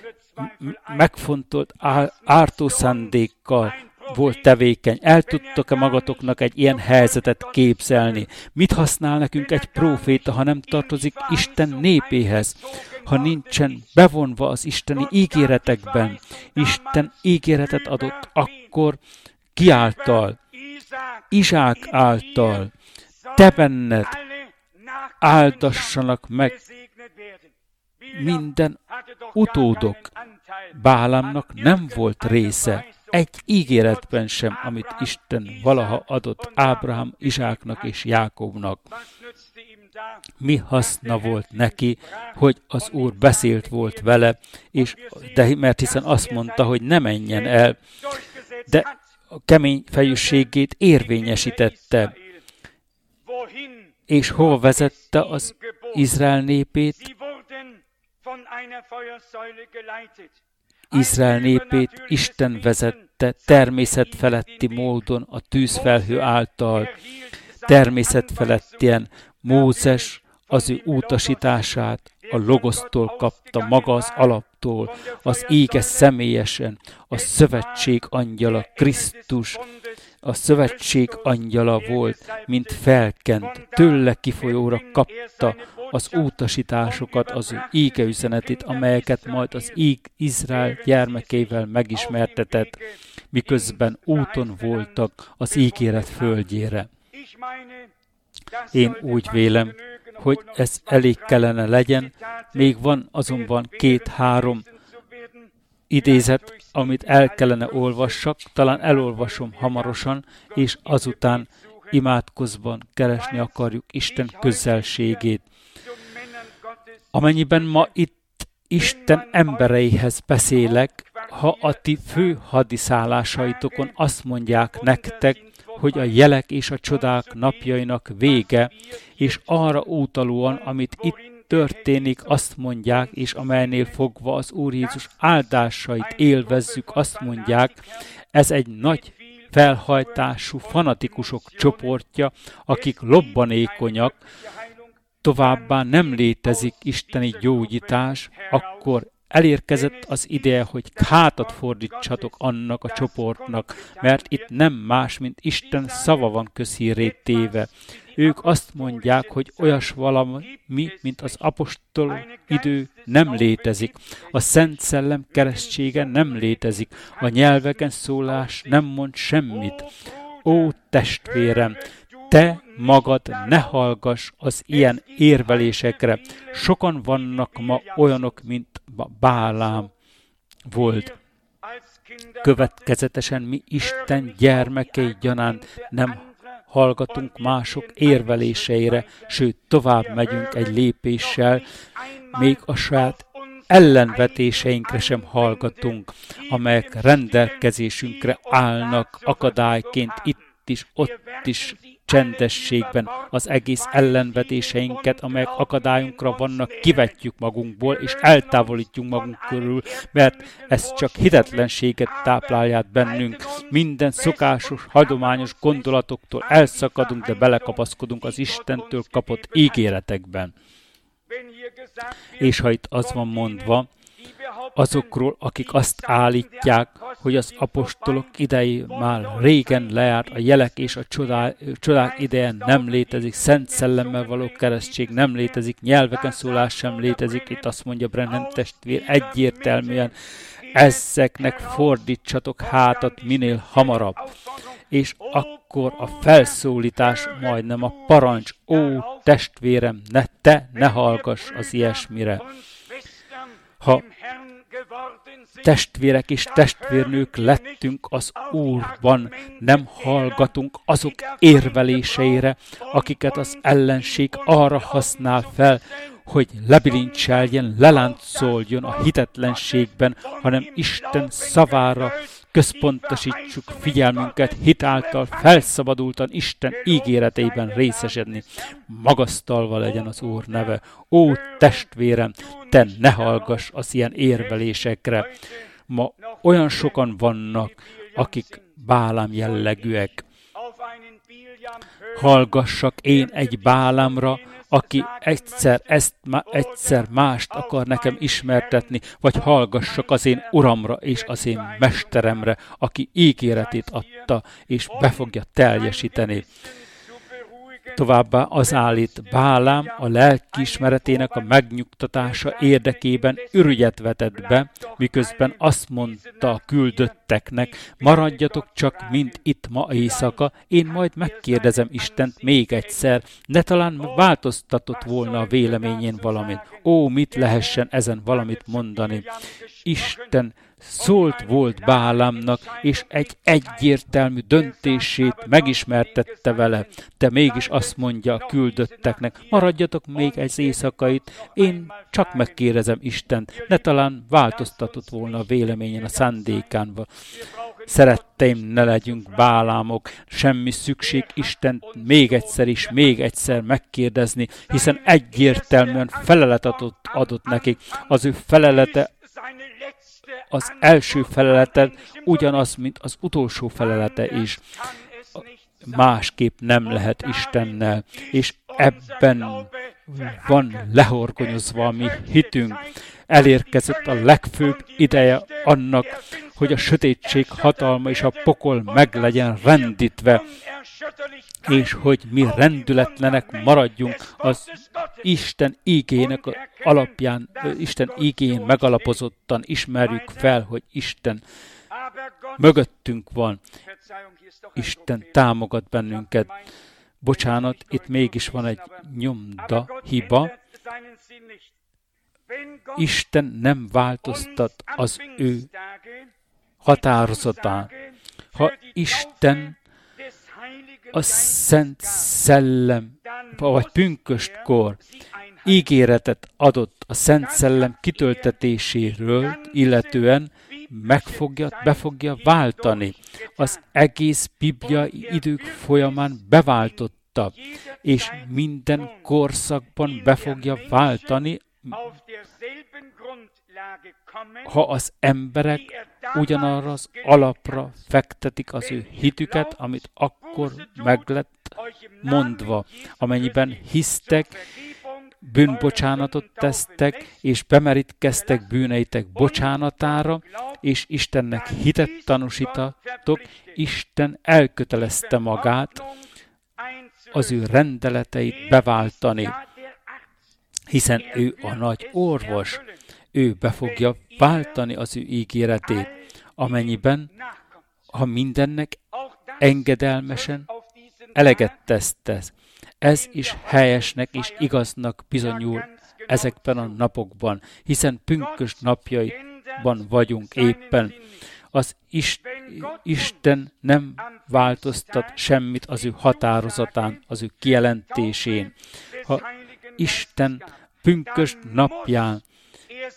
megfontolt ártó szándékkal volt tevékeny. El tudtok-e magatoknak egy ilyen helyzetet képzelni? Mit használ nekünk egy próféta, ha nem tartozik Isten népéhez? Ha nincsen bevonva az isteni ígéretekben? Isten ígéretet adott akkor ki által? Izsák által. Te benned áldassanak meg minden utódok. Bálámnak nem volt része egy ígéretben sem, amit Isten valaha adott Ábrahám, Izsáknak és Jákobnak. Mi haszna volt neki, hogy az Úr beszélt volt vele, mert hiszen azt mondta, hogy ne menjen el, de a kemény fejűségét érvényesítette. És hova vezette az Izrael népét? Izrael népét Isten vezette természetfeletti módon a tűzfelhő által. Természetfelettien Mózes az ő utasítását a logosztól kapta, maga az alaptól, az ége személyesen, a szövetség angyala, Krisztus, a szövetség angyala volt, mint felkent, tőle kifolyóra kapta az utasításokat, az ő égeüzenetét, amelyeket majd az Izrael gyermekeivel megismertetett, miközben úton voltak az ígéret földjére. Én úgy vélem, hogy ez elég kellene legyen, még van azonban 2-3 idézet, amit el kellene olvassak, talán elolvasom hamarosan, és azután imádkozban keresni akarjuk Isten közelségét. Amennyiben ma itt Isten embereihez beszélek, ha a ti fő hadiszállásaitokon azt mondják nektek, hogy a jelek és a csodák napjainak vége, és arra utalóan, amit itt történik, azt mondják, és amelynél fogva az Úr Jézus áldásait élvezzük, azt mondják, ez egy nagy felhajtású fanatikusok csoportja, akik lobbanékonyak, továbbá nem létezik isteni gyógyítás, akkor elérkezett az ideje, hogy hátat fordítsatok annak a csoportnak, mert itt nem más, mint Isten szava van közhírré téve. Ők azt mondják, hogy olyas valami, mint az apostol idő nem létezik. A Szent Szellem keresztsége nem létezik. A nyelveken szólás nem mond semmit. Ó, testvérem, te magad ne hallgass az ilyen érvelésekre. Sokan vannak ma olyanok, mint Bálám volt. Következetesen mi Isten gyermekei gyanánt nem hallgatunk mások érveléseire, sőt tovább megyünk egy lépéssel, még a saját ellenvetéseinkre sem hallgatunk, amelyek rendelkezésünkre állnak akadályként itt is, ott is, csendességben az egész ellenvetéseinket, amelyek akadályunkra vannak, kivetjük magunkból, és eltávolítjunk magunk körül, mert ez csak hitetlenséget táplálját bennünk. Minden szokásos, hagyományos gondolatoktól elszakadunk, de belekapaszkodunk az Istentől kapott ígéretekben. És ha itt az van mondva, azokról, akik azt állítják, hogy az apostolok idei már régen lejárt, a jelek és a csodák ideje nem létezik, Szent Szellemmel való keresztség nem létezik, nyelveken szólás sem létezik, itt azt mondja Branham testvér egyértelműen, ezeknek fordítsatok hátat minél hamarabb. És akkor a felszólítás, majdnem a parancs, ó testvérem, ne hallgass az ilyesmire. Ha testvérek és testvérnők lettünk az Úrban, nem hallgatunk azok érveléseire, akiket az ellenség arra használ fel, hogy lebilincseljen, leláncoljon a hitetlenségben, hanem Isten szavára központosítsuk figyelmünket, hitáltal felszabadultan Isten ígéreteiben részesedni. Magasztalva legyen az Úr neve. Ó, testvérem, te ne hallgass az ilyen érvelésekre. Ma olyan sokan vannak, akik Bálám jellegűek. Hallgassak én egy Bálámra, aki egyszer mást akar nekem ismertetni, vagy hallgassak az én uramra és az én mesteremre, aki ígéretét adta, és be fogja teljesíteni. Továbbá az állít, Bálám a lelkiismeretének a megnyugtatása érdekében ürügyet vetett be, miközben azt mondta a küldötteknek, maradjatok csak mind itt ma éjszaka, én majd megkérdezem Istent még egyszer, ne talán változtatott volna a véleményén valamit. Ó, mit lehessen ezen valamit mondani? Isten szólt volt Bálámnak, és egy egyértelmű döntését megismertette vele, de mégis azt mondja a küldötteknek, maradjatok még egy éjszakait, én csak megkérdezem Istent, ne talán változtatott volna a véleményen, a szándékánba. Szeretteim, ne legyünk Bálámok, semmi szükség Istent még egyszer megkérdezni, hiszen egyértelműen feleletet adott nekik. Az ő felelete, az első felelete ugyanaz, mint az utolsó felelete is. Másképp nem lehet Istennel, és ebben van lehorgonyozva a mi hitünk. Elérkezett a legfőbb ideje annak, hogy a sötétség hatalma és a pokol meg legyen rendítve, és hogy mi rendületlenek maradjunk az Isten ígének alapján, Isten ígén megalapozottan ismerjük fel, hogy Isten mögöttünk van. Isten támogat bennünket. Bocsánat, itt mégis van egy nyomda hiba. Isten nem változtat az ő határozatán. Ha Isten a Szent Szellem, vagy pünköstkor ígéretet adott a Szent Szellem kitöltetéséről, illetően be fogja váltani. Az egész Biblia idők folyamán beváltotta, és minden korszakban be fogja váltani, ha az emberek ugyanarra az alapra fektetik az ő hitüket, amit akkor meg lett mondva, amennyiben hisztek, bűnbocsánatot tesztek, és bemerítkeztek bűneitek bocsánatára, és Istennek hitet tanúsítatok, Isten elkötelezte magát az ő rendeleteit beváltani, hiszen ő a nagy orvos, ő be fogja váltani az ő ígéretét, amennyiben, ha mindennek engedelmesen eleget tesz. Ez is helyesnek és igaznak bizonyul ezekben a napokban, hiszen pünkösd napjaiban vagyunk éppen. Az Isten nem változtat semmit az ő határozatán, az ő kijelentésén. Ha Isten pünkösd napján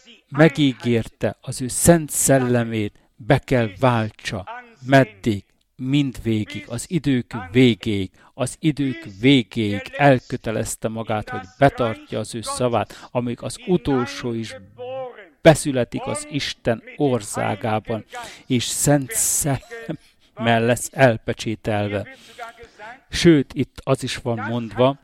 megígérte az ő szent szellemét, be kell váltsa. Meddig? mindvégig, az idők végéig elkötelezte magát, hogy betartja az ő szavát, amíg az utolsó is beszületik az Isten országában, és szent szellemmel lesz elpecsételve. Sőt, itt az is van mondva,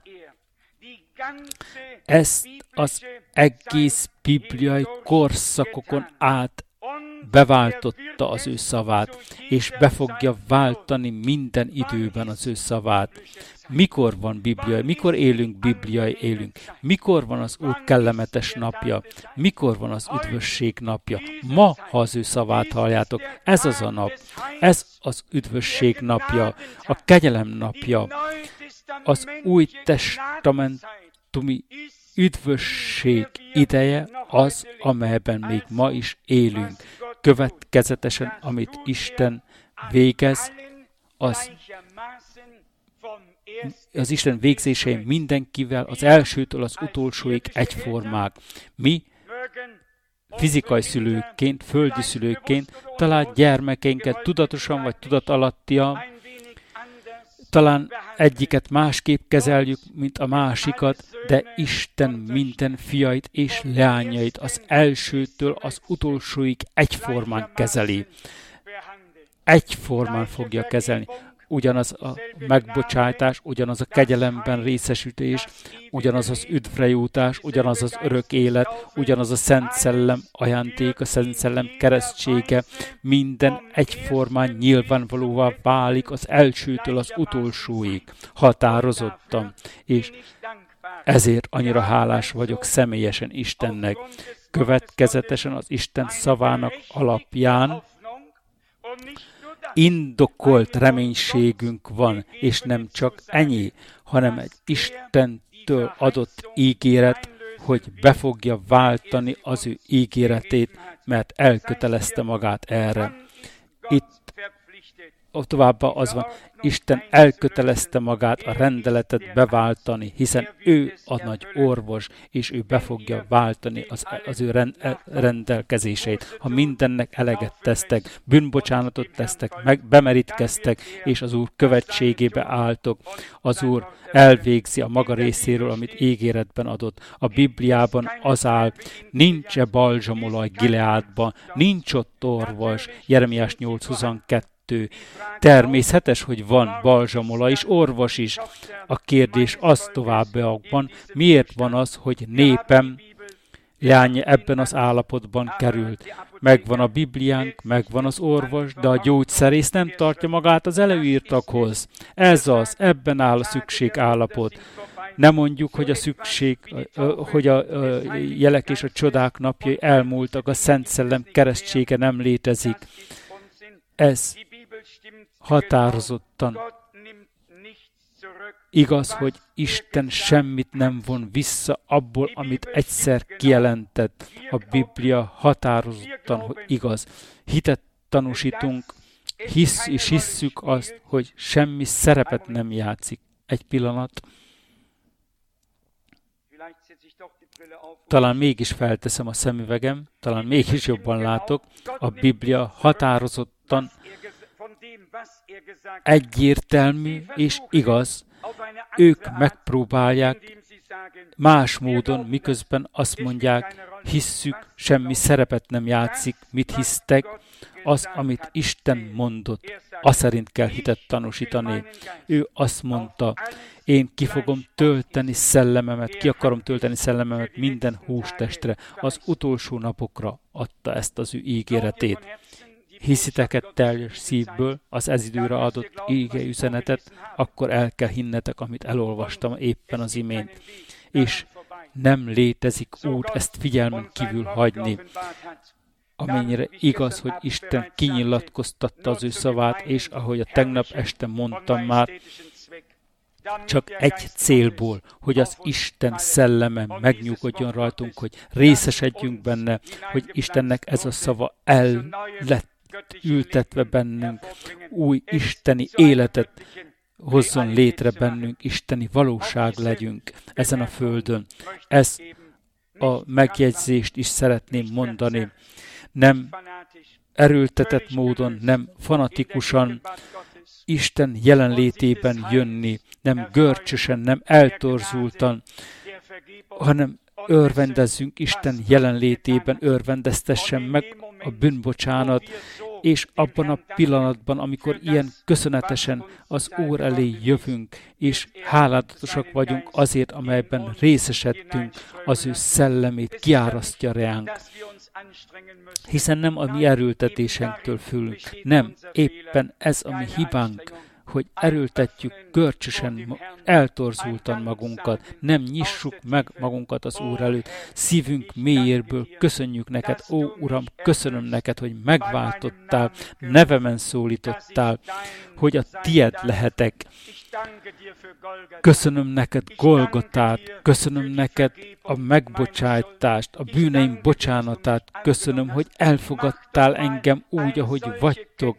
ezt az egész bibliai korszakokon át beváltotta az ő szavát, és be fogja váltani minden időben az ő szavát. Mikor van bibliai? Mikor élünk bibliai élünk? Mikor van az Úr kellemetes napja? Mikor van az üdvösség napja? Ma, ha az ő szavát halljátok, ez az a nap. Ez az üdvösség napja, a kegyelem napja, az új testamentumi üdvösség ideje az, amelyben még ma is élünk. Következetesen, amit Isten végez, az Isten végzései mindenkivel, az elsőtől az utolsóig egyformák. Mi fizikai szülőként, földi szülőként, talán gyermekeinket tudatosan vagy tudatalattian, talán egyiket másképp kezeljük, mint a másikat, de Isten minden fiait és leányait az elsőtől az utolsóig egyformán kezeli. Egyformán fogja kezelni. Ugyanaz a megbocsátás, ugyanaz a kegyelemben részesítés, ugyanaz az üdvre jutás, ugyanaz az örök élet, ugyanaz a Szent Szellem ajándék, a Szent Szellem keresztsége, minden egyformán nyilvánvalóvá válik az elsőtől az utolsóig, határozottan, és ezért annyira hálás vagyok személyesen Istennek. Következetesen az Isten szavának alapján indokolt reménységünk van, és nem csak ennyi, hanem egy Istentől adott ígéret, hogy be fogja váltani az ő ígéretét, mert elkötelezte magát erre. Itt továbbá az van, Isten elkötelezte magát a rendeletet beváltani, hiszen ő a nagy orvos, és ő be fogja váltani az ő rendelkezéseit. Ha mindennek eleget tesztek, bűnbocsánatot tesztek, bemerítkeztek, és az Úr követségébe álltok, az Úr elvégzi a maga részéről, amit ígéretben adott. A Bibliában az áll, nincs-e balzsamolaj Gileádban, nincs ott orvos, Jeremiás 8:22. Természetes, hogy van balzsamolaj is, orvos is. A kérdés az továbbiakban, miért van az, hogy népem leánya ebben az állapotban került. Megvan a Bibliánk, megvan az orvos, de a gyógyszerész nem tartja magát az előírtakhoz. Ez az, ebben áll a szükségállapot. Nem mondjuk, hogy hogy a jelek és a csodák napjai elmúltak, a Szent Szellem keresztsége nem létezik. Ez határozottan igaz, hogy Isten semmit nem von vissza abból, amit egyszer kijelentett. A Biblia határozottan hogy igaz. Hitet tanúsítunk, hisszük azt, hogy semmi szerepet nem játszik. Egy pillanat. Talán mégis felteszem a szemüvegem, talán mégis jobban látok. A Biblia határozottan egyértelmű és igaz. Ők megpróbálják más módon, miközben azt mondják, hisszük, semmi szerepet nem játszik, mit hisztek, az, amit Isten mondott, azt szerint kell hitet tanúsítani. Ő azt mondta, én ki akarom tölteni szellememet minden hústestre, az utolsó napokra adta ezt az ő ígéretét. Hiszitek-e teljes szívből az ez időre adott ígeüzenetet, akkor el kell hinnetek, amit elolvastam éppen az imént. És nem létezik út ezt figyelmen kívül hagyni. Amennyire igaz, hogy Isten kinyilatkoztatta az ő szavát, és ahogy a tegnap este mondtam már, csak egy célból, hogy az Isten szelleme megnyugodjon rajtunk, hogy részesedjünk benne, hogy Istennek ez a szava el lett ültetve bennünk, új isteni életet hozzon létre bennünk, isteni valóság legyünk ezen a földön. Ezt a megjegyzést is szeretném mondani. Nem erőltetett módon, nem fanatikusan, Isten jelenlétében jönni, nem görcsösen, nem eltorzultan, hanem örvendezzünk Isten jelenlétében, örvendeztessen meg a bűnbocsánat, és abban a pillanatban, amikor ilyen köszönetesen az Úr elé jövünk, és háládatosak vagyunk azért, amelyben részesedtünk, az ő szellemét kiárasztja ránk. Hiszen nem a mi erőltetésenktől fülünk, nem, éppen ez a mi hibánk, hogy erőltetjük görcsösen, eltorzultan magunkat, nem nyissuk meg magunkat az Úr előtt. Szívünk mélyérből köszönjük neked, ó Uram, köszönöm neked, hogy megváltottál, nevemen szólítottál, hogy a tied lehetek. Köszönöm neked Golgotát, köszönöm neked a megbocsájtást, a bűneim bocsánatát, köszönöm, hogy elfogadtál engem úgy, ahogy vagytok.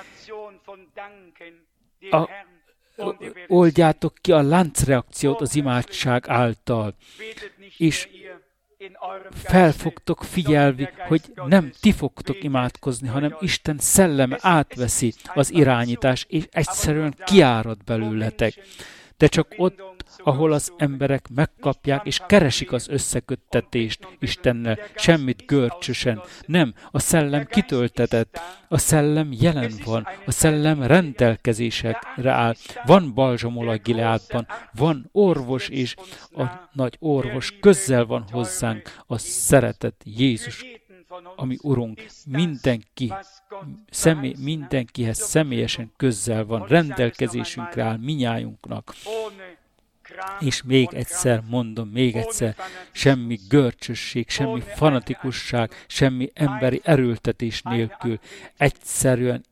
Oldjátok ki a láncreakciót az imádság által, és fel fogtok figyelni, hogy nem ti fogtok imádkozni, hanem Isten szelleme átveszi az irányítás, és egyszerűen kiárad belőletek. De csak ott, ahol az emberek megkapják és keresik az összeköttetést Istennel, semmit görcsösen. Nem, a szellem kitöltetett, a szellem jelen van, a szellem rendelkezésekre áll. Van balzsamolaj Gileádban, van orvos, és a nagy orvos közel van hozzánk, a szeretett Jézus, ami Urunk, mindenkihez személyesen közel van, rendelkezésünkre áll minnyájunknak. És még egyszer mondom, semmi görcsösség, semmi fanatikusság, semmi emberi erőltetés nélkül, egyszerűen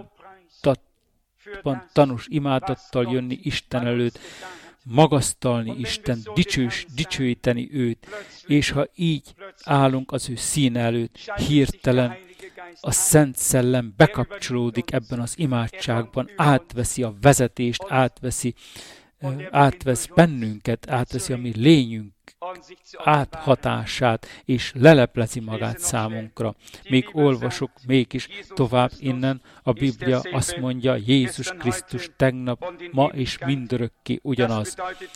imádattal jönni Isten előtt, magasztalni Isten, dicsőíteni őt, és ha így állunk az ő színe előtt, hirtelen a Szent Szellem bekapcsolódik ebben az imádságban, átveszi a vezetést, átvesz bennünket, átveszi a mi lényünk áthatását, és leleplezi magát számunkra. Még olvasok mégis tovább innen, a Biblia azt mondja, Jézus Krisztus tegnap, ma és mindörökké ugyanaz.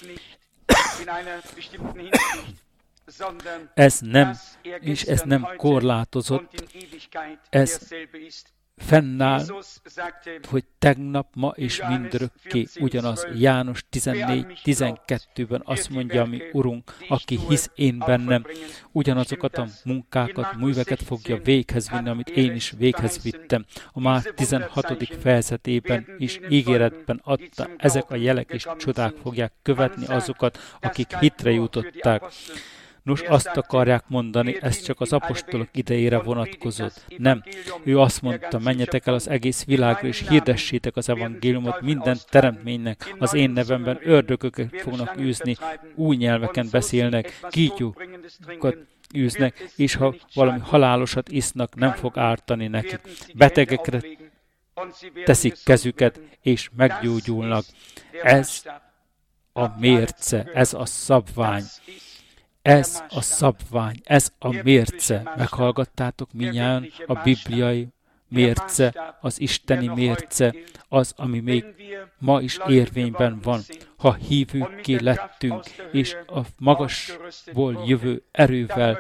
Ez nem korlátozott, ez fennáll, hogy tegnap, ma és mindörökké ugyanaz. János 14:12-ben azt mondja a mi Urunk, aki hisz én bennem, ugyanazokat a munkákat, műveket fogja véghez vinni, amit én is véghez vittem. A Márk 16. fejezetében is ígéretben adta, ezek a jelek és csodák fogják követni azokat, akik hitre jutották. Nos, azt akarják mondani, ez csak az apostolok idejére vonatkozott. Nem. Ő azt mondta, menjetek el az egész világra, és hirdessétek az evangéliumot minden teremtménynek. Az én nevemben ördögöket fognak űzni, új nyelveken beszélnek, kígyókat űznek, és ha valami halálosat isznak, nem fog ártani nekik. Betegekre teszik kezüket, és meggyógyulnak. Ez a mérce, ez a szabvány. Ez a szabvány, ez a mérce. Meghallgattátok mindnyájan a bibliai mérce, az isteni mérce, az, ami még ma is érvényben van. Ha hívőkké lettünk, és a magasból jövő erővel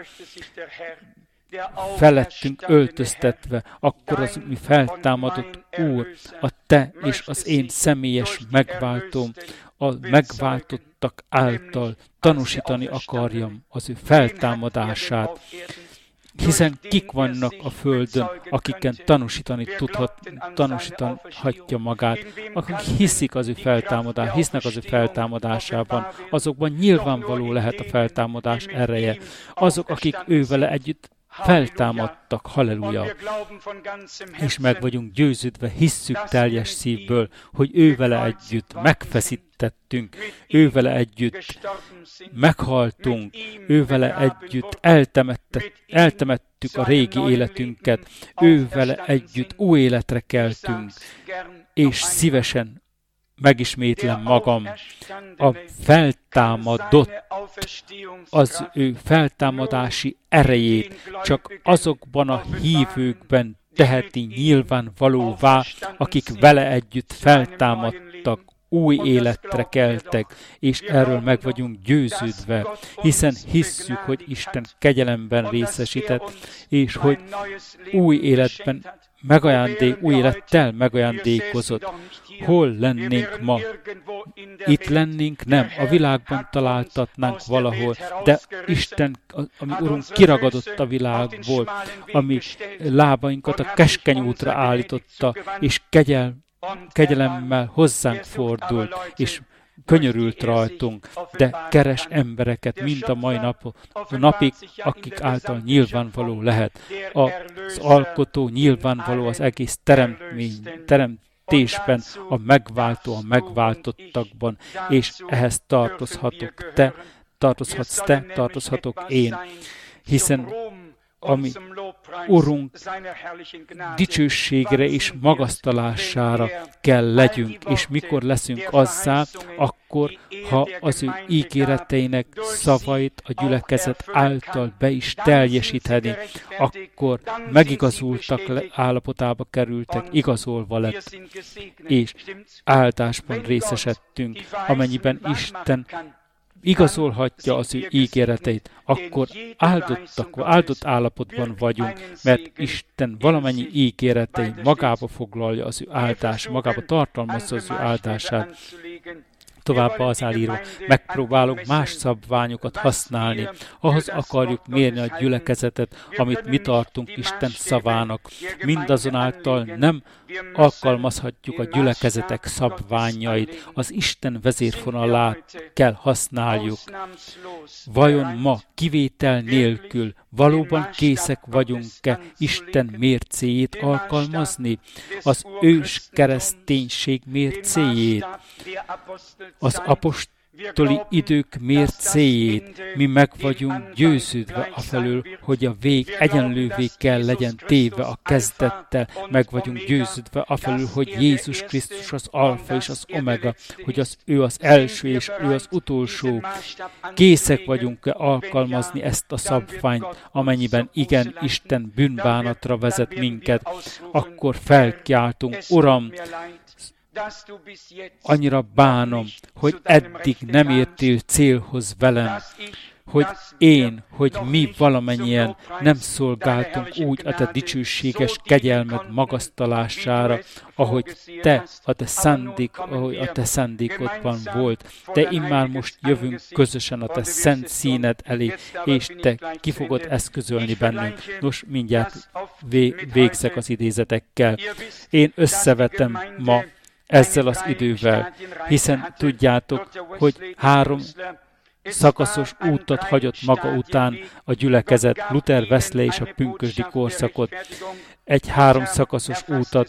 felettünk öltöztetve, akkor az mi feltámadott Úr, a te és az én személyes megváltóm, a megváltottak által tanúsítani akarjam az ő feltámadását. Hiszen kik vannak a földön, akiken tanúsíthatja magát, akik hisznek az ő feltámadásában, azokban nyilvánvaló lehet a feltámadás ereje. Azok, akik ővele együtt feltámadtak, halleluja. És meg vagyunk győződve, hisszük teljes szívből, hogy ővele együtt megfeszítettünk, ővele együtt meghaltunk, ővele együtt eltemettük a régi életünket, ővele együtt új életre keltünk, és szívesen megismétlem magam, a feltámadott, az ő feltámadási erejét csak azokban a hívőkben teheti nyilvánvalóvá, akik vele együtt feltámadtak, új életre keltek, és erről meg vagyunk győződve, hiszen hisszük, hogy Isten kegyelemben részesített, és hogy új élettel megajándékozott. Hol lennénk ma? Itt lennénk? Nem. A világban találtatnánk valahol, de Isten, ami Urunk kiragadott a világból, ami lábainkat a keskeny útra állította, és kegyelemmel hozzánk fordult, és könyörült rajtunk, de keres embereket mind a mai napig, akik által nyilvánvaló lehet. Az alkotó nyilvánvaló az egész teremtésben, a megváltó, a megváltottakban, és ehhez tartozhatok én, hiszen ami Urunk dicsőségre és magasztalására kell legyünk, és mikor leszünk azzá, akkor, ha az ő ígéreteinek szavait a gyülekezet által be is teljesítheni, akkor megigazultak állapotába kerültek, igazolva lett, és áldásban részesedtünk, amennyiben Isten igazolhatja az ő ígéreteit, akkor áldott állapotban vagyunk, mert Isten valamennyi ígéretei magába foglalja az ő áldás, magába tartalmazza az ő áldását. Továbbá az állírva, megpróbálunk más szabványokat használni, ahhoz akarjuk mérni a gyülekezetet, amit mi tartunk Isten szavának. Mindazonáltal nem alkalmazhatjuk a gyülekezetek szabványait, az Isten vezérfonalát kell használjuk. Vajon ma kivétel nélkül valóban készek vagyunk-e Isten mércéjét alkalmazni? Az ős kereszténység mércéjét, az apostoli idők mércéjét. Mi meg vagyunk győződve afelől, hogy a vég egyenlővé kell legyen téve a kezdettel. Meg vagyunk győződve afelől, hogy Jézus Krisztus az alfa és az omega, hogy ő az első és ő az utolsó. Készek vagyunk-e alkalmazni ezt a szabványt, amennyiben igen, Isten bűnbánatra vezet minket, akkor felkiáltunk, Uram, annyira bánom, hogy eddig nem értél célhoz velem, hogy mi valamennyien nem szolgáltunk úgy a te dicsőséges kegyelmed magasztalására, ahogy a te szándékodban volt. De immár most jövünk közösen a te szent színed elé, és te ki fogod eszközölni bennünk. Nos, mindjárt végzek az idézetekkel. Én összevetem ma ezzel az idővel, hiszen tudjátok, hogy 3 szakaszos útat hagyott maga után a gyülekezet, Luther, Wesley és a pünkösdi korszakot. Egy 3 szakaszos útat.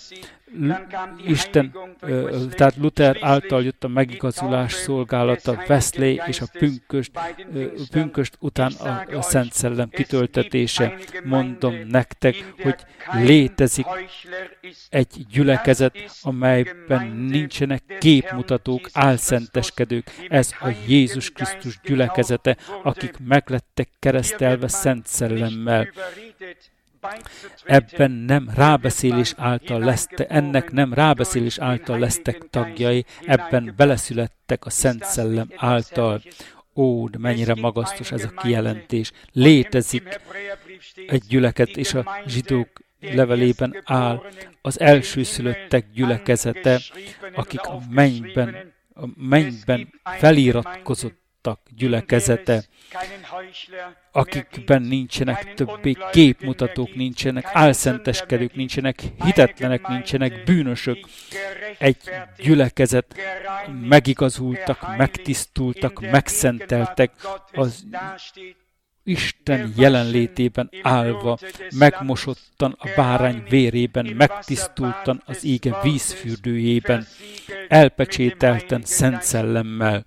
Tehát Luther által jött a megigazulás szolgálata, Wesley és a pünköst után a Szent Szellem kitöltetése. Mondom nektek, hogy létezik egy gyülekezet, amelyben nincsenek képmutatók, álszenteskedők. Ez a Jézus Krisztus gyülekezete, akik meglettek keresztelve Szent Szellemmel. Ennek nem rábeszélés által lesztek tagjai, ebben beleszülettek a Szent Szellem által. Ó, de mennyire magasztos ez a kijelentés. Létezik egy gyülekezet, és a zsidók levelében áll az elsőszülöttek gyülekezete, akik a mennyben feliratkozott gyülekezete, akikben nincsenek többé képmutatók, nincsenek álszenteskedők, nincsenek hitetlenek, nincsenek bűnösök. Egy gyülekezet megigazultak, megtisztultak, megszenteltek az Isten jelenlétében állva, megmosottan a bárány vérében, megtisztultan az ége vízfürdőjében, elpecsételten Szent Szellemmel.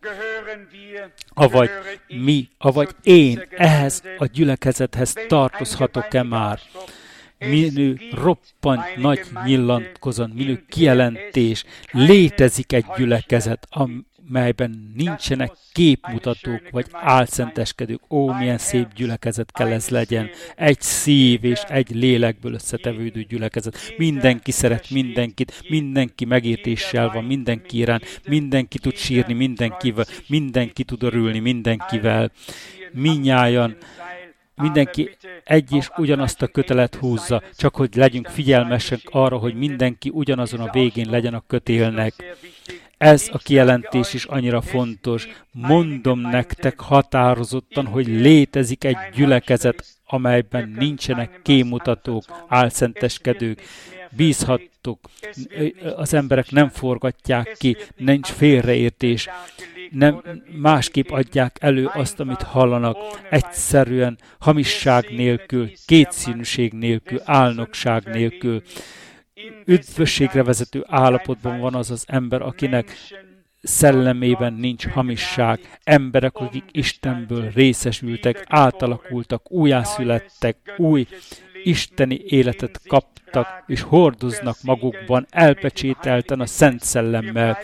Avagy én ehhez a gyülekezethez tartozhatok-e már? Minő roppant nagy nyilatkozat, minő kijelentés, létezik egy gyülekezet, melyben nincsenek képmutatók vagy álszenteskedők. Ó, milyen szép gyülekezet kell ez legyen. Egy szív és egy lélekből összetevődő gyülekezet. Mindenki szeret mindenkit, mindenki megértéssel van mindenki iránt, mindenki tud sírni mindenkivel, mindenki tud örülni mindenkivel. Mindnyájan mindenki egy és ugyanazt a kötelet húzza, csak hogy legyünk figyelmesek arra, hogy mindenki ugyanazon a végén legyen a kötélnek. Ez a kijelentés is annyira fontos. Mondom nektek határozottan, hogy létezik egy gyülekezet, amelyben nincsenek kémutatók, álszenteskedők. Bízhattok, az emberek nem forgatják ki, nincs félreértés, nem másképp adják elő azt, amit hallanak, egyszerűen hamisság nélkül, kétszínűség nélkül, álnokság nélkül. Üdvösségre vezető állapotban van az az ember, akinek szellemében nincs hamisság. Emberek, akik Istenből részesültek, átalakultak, újjászülettek, új isteni életet kaptak, és hordoznak magukban elpecsételten a Szent Szellemmel.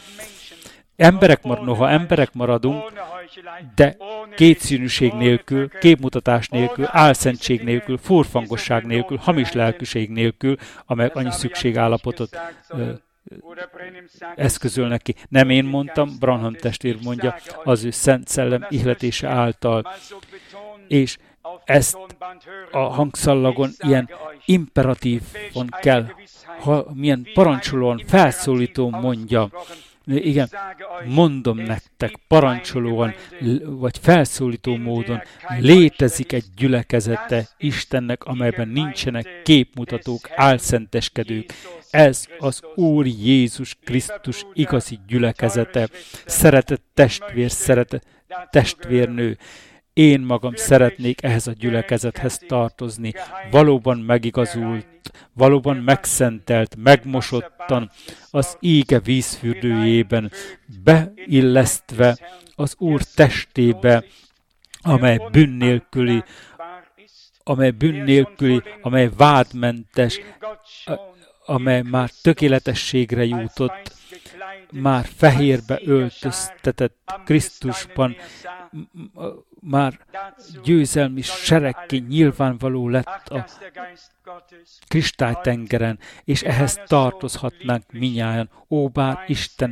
Noha emberek maradunk, de kétszínűség nélkül, képmutatás nélkül, álszentség nélkül, furfangosság nélkül, hamis lelkűség nélkül, amelyek annyi szükségállapotot eszközölnek ki. Nem én mondtam, Branham testvér mondja, az ő Szent Szellem ihletése által. És ezt a hangszallagon ilyen imperatívon kell, milyen parancsolóan, felszólítón mondja. Igen, mondom nektek, parancsolóan, vagy felszólító módon létezik egy gyülekezete Istennek, amelyben nincsenek képmutatók, álszenteskedők. Ez az Úr Jézus Krisztus igazi gyülekezete. Szeretett testvér, szeretett testvérnő. Én magam szeretnék ehhez a gyülekezethez tartozni. Valóban megigazult, valóban megszentelt, megmosottan, az ége vízfürdőjében, beillesztve az Úr testébe, amely bűn nélküli, amely vádmentes, amely már tökéletességre jutott, már fehérbe öltöztetett Krisztusban, már győzelmi seregké nyilvánvaló lett a kristálytengeren, és ehhez tartozhatnánk minnyájan. Ó, bár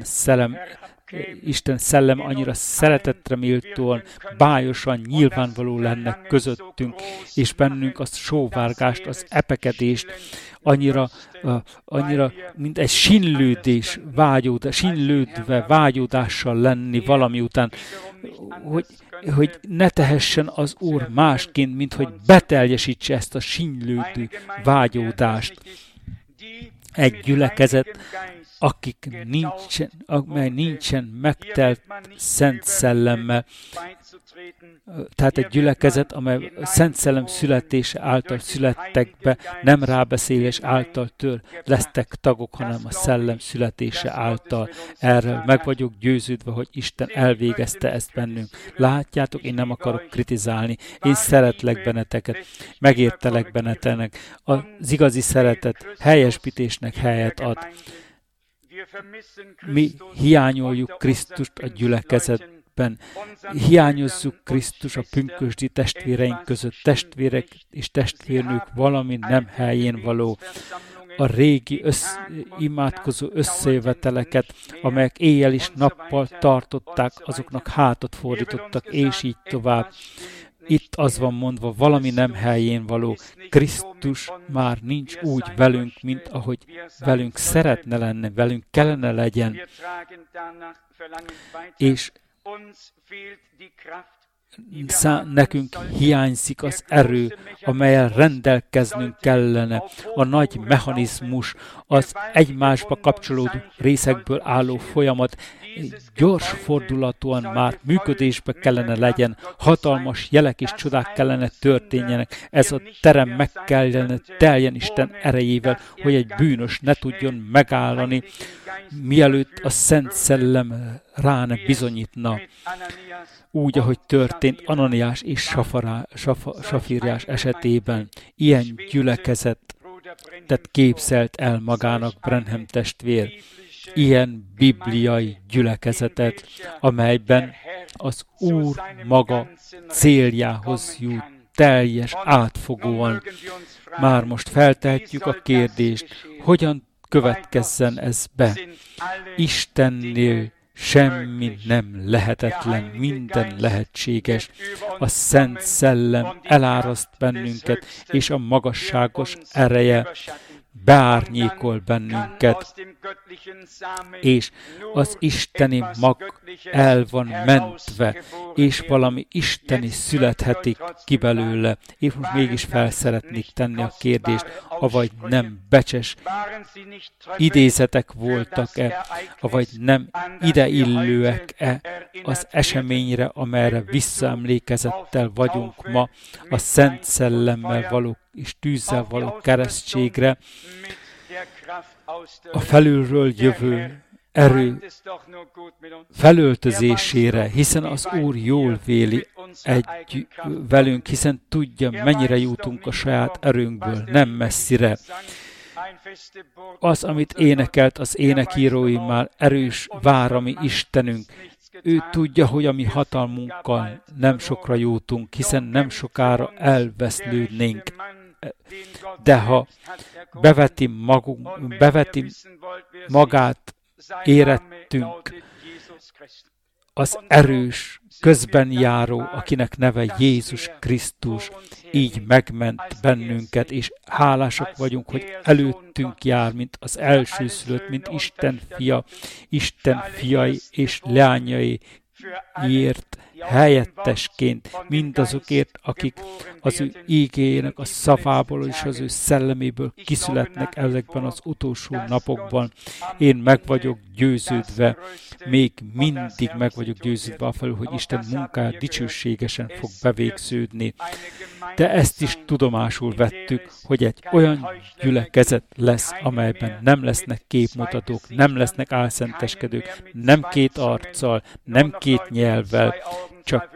Isten szellem annyira szeretetre méltóan, bájosan nyilvánvaló lenne közöttünk, és bennünk azt sóvárgást, az epekedést, annyira, mint egy sinlődés, sinlődve vágyódással lenni valami után, hogy ne tehessen az Úr másként, mint hogy beteljesítse ezt a sinlődő vágyódást. Egy gyülekezet, amely nincsen megtelt Szent Szellemmel. Tehát egy gyülekezet, amely Szent Szellem születése által születtek be, nem rábeszélés által lesztek tagok, hanem a Szellem születése által. Erről meg vagyok győződve, hogy Isten elvégezte ezt bennünk. Látjátok, én nem akarok kritizálni. Én szeretlek benneteket, megértelek bennetenek. Az igazi szeretet helyesbítésnek helyet ad. Mi hiányoljuk Krisztust a gyülekezetben. Hiányozzuk Krisztus a pünkösdi testvéreink között. Testvérek és testvérnők valami nem helyén való. A régi imádkozó összejöveteleket, amelyek éjjel és nappal tartották, azoknak hátat fordítottak, és így tovább. Itt az van mondva, valami nem helyén való. Krisztus már nincs úgy velünk, mint ahogy velünk szeretne lenni, velünk kellene legyen. És nekünk hiányzik az erő, amellyel rendelkeznünk kellene, a nagy mechanizmus, az egymásba kapcsolódó részekből álló folyamat gyors fordulatúan már működésbe kellene legyen, hatalmas jelek és csodák kellene történjenek, ez a terem meg kellene teljen Isten erejével, hogy egy bűnös ne tudjon megállani, mielőtt a Szent Szellem rá ne bizonyítna. Úgy, ahogy történt Ananiás és Safírjás esetében. Ilyen gyülekezetet képzelt el magának Branham testvér. ilyen bibliai gyülekezetet, amelyben az Úr maga céljához jut teljes, átfogóan. Már most feltehetjük a kérdést, hogyan következzen ez be. Istennél semmi nem lehetetlen, minden lehetséges. A Szent Szellem eláraszt bennünket, és a magasságos ereje beárnyékol bennünket, és az isteni mag el van mentve, és valami isteni születhetik ki belőle. Én most mégis fel szeretnék tenni a kérdést, avagy nem becses idézetek voltak-e, avagy nem ideillőek-e az eseményre, amelyre visszaemlékezettel vagyunk ma, a Szent Szellemmel való és tűzzel való keresztségre, a felülről jövő erő felöltözésére, hiszen az Úr jól véli velünk, hiszen tudja, mennyire jutunk a saját erőnkből, nem messzire. Az, amit énekelt az énekírói már, erős vár, ami Istenünk. Ő tudja, hogy a mi hatalmunkkal nem sokra jutunk, hiszen nem sokára elveszlődnénk. De ha beveti magát, érettünk, az erős, közben járó, akinek neve Jézus Krisztus, így megment bennünket, és hálásak vagyunk, hogy előttünk jár, mint az elsőszülött, mint Isten fia, Isten fiai és leányaiért helyettesként, mindazokért, akik az ő ígéjének a szavából és az ő szelleméből kiszületnek ezekben az utolsó napokban. Én meg vagyok győződve, még mindig meg vagyok győződve afelől, hogy Isten munkája dicsőségesen fog bevégződni. De ezt is tudomásul vettük, hogy egy olyan gyülekezet lesz, amelyben nem lesznek képmutatók, nem lesznek álszenteskedők, nem két arccal, nem két nyelvvel, csak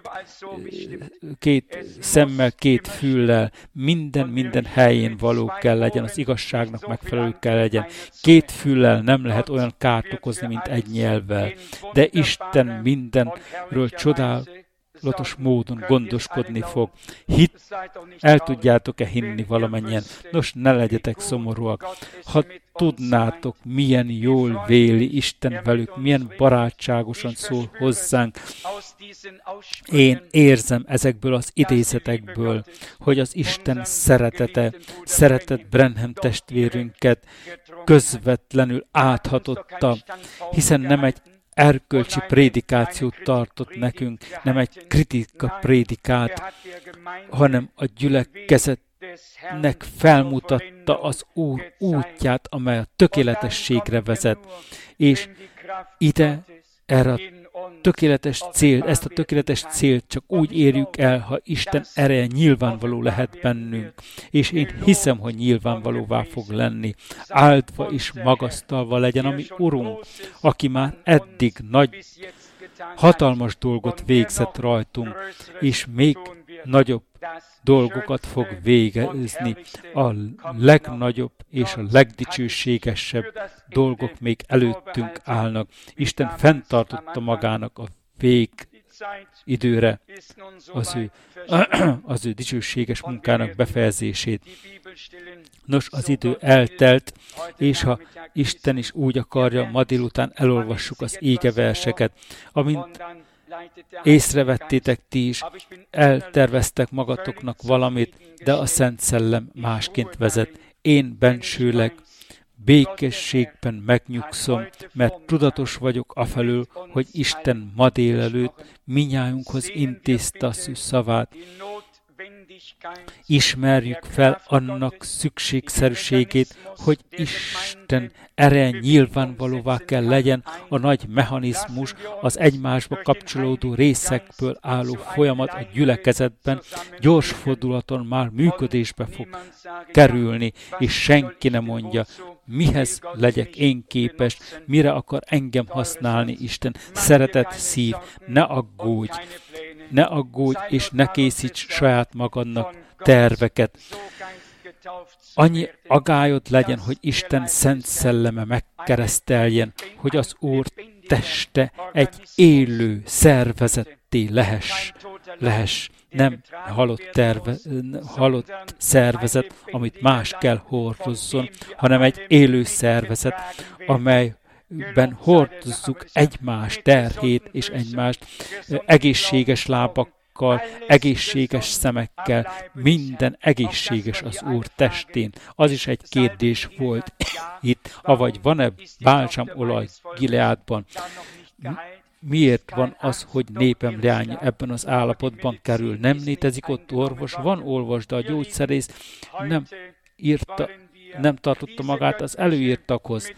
két szemmel, két füllel, minden helyén való kell legyen, az igazságnak megfelelő kell legyen. Két füllel nem lehet olyan kárt okozni, mint egy nyelvvel, de Isten mindenről csodálatos módon gondoskodni fog. El tudjátok-e hinni valamennyien? Nos, ne legyetek szomorúak. Ha tudnátok, milyen jól véli Isten velük, milyen barátságosan szól hozzánk. Én érzem ezekből az idézetekből, hogy az Isten szeretett Branham testvérünket közvetlenül áthatotta, hiszen nem egy erkölcsi prédikációt tartott nekünk, nem egy kritika prédikát, hanem a gyülekezetnek felmutatta az Úr útját, amely a tökéletességre vezet. És erre a tökéletes cél, ezt a tökéletes célt csak úgy érjük el, ha Isten ereje nyilvánvaló lehet bennünk. És én hiszem, hogy nyilvánvalóvá fog lenni. Áldva és magasztalva legyen a mi Urunk, aki már eddig hatalmas dolgot végzett rajtunk, és még nagyobb dolgokat fog végezni. A legnagyobb és a legdicsőségesebb dolgok még előttünk állnak. Isten fenntartotta magának a végidőre az ő dicsőséges munkának befejezését. Nos, az idő eltelt, és ha Isten is úgy akarja, ma délután elolvassuk az égeverseket, amint észrevettétek ti is, elterveztek magatoknak valamit, de a Szent Szellem másként vezet. Én bensőleg békességben megnyugszom, mert tudatos vagyok afelől, hogy Isten ma délelőtt minnyájunkhoz intézte az ő szavát. Ismerjük fel annak szükségszerűségét, hogy Isten ereje nyilvánvalóvá kell legyen, a nagy mechanizmus, az egymásba kapcsolódó részekből álló folyamat a gyülekezetben gyors fordulaton már működésbe fog kerülni, és senki nem mondja, mihez legyek én képes, mire akar engem használni Isten. Szeretett szív, ne aggódj, és ne készíts saját magadnak terveket. annyi agályod legyen, hogy Isten szent szelleme megkereszteljen, hogy az Úr teste egy élő szervezetté lehess. Nem halott szervezet, amit más kell hordozzon, hanem egy élő szervezet, amelyben hordozzuk egymás terhét és egymást egészséges lábakkal, egészséges szemekkel, minden egészséges az Úr testén. Az is egy kérdés volt itt, avagy van-e bálsamolaj Gileádban? Miért van az, hogy népem leánya ebben az állapotban kerül? Nem létezik ott orvos? Van orvos, de a gyógyszerész nem tartotta magát az előírtakhoz.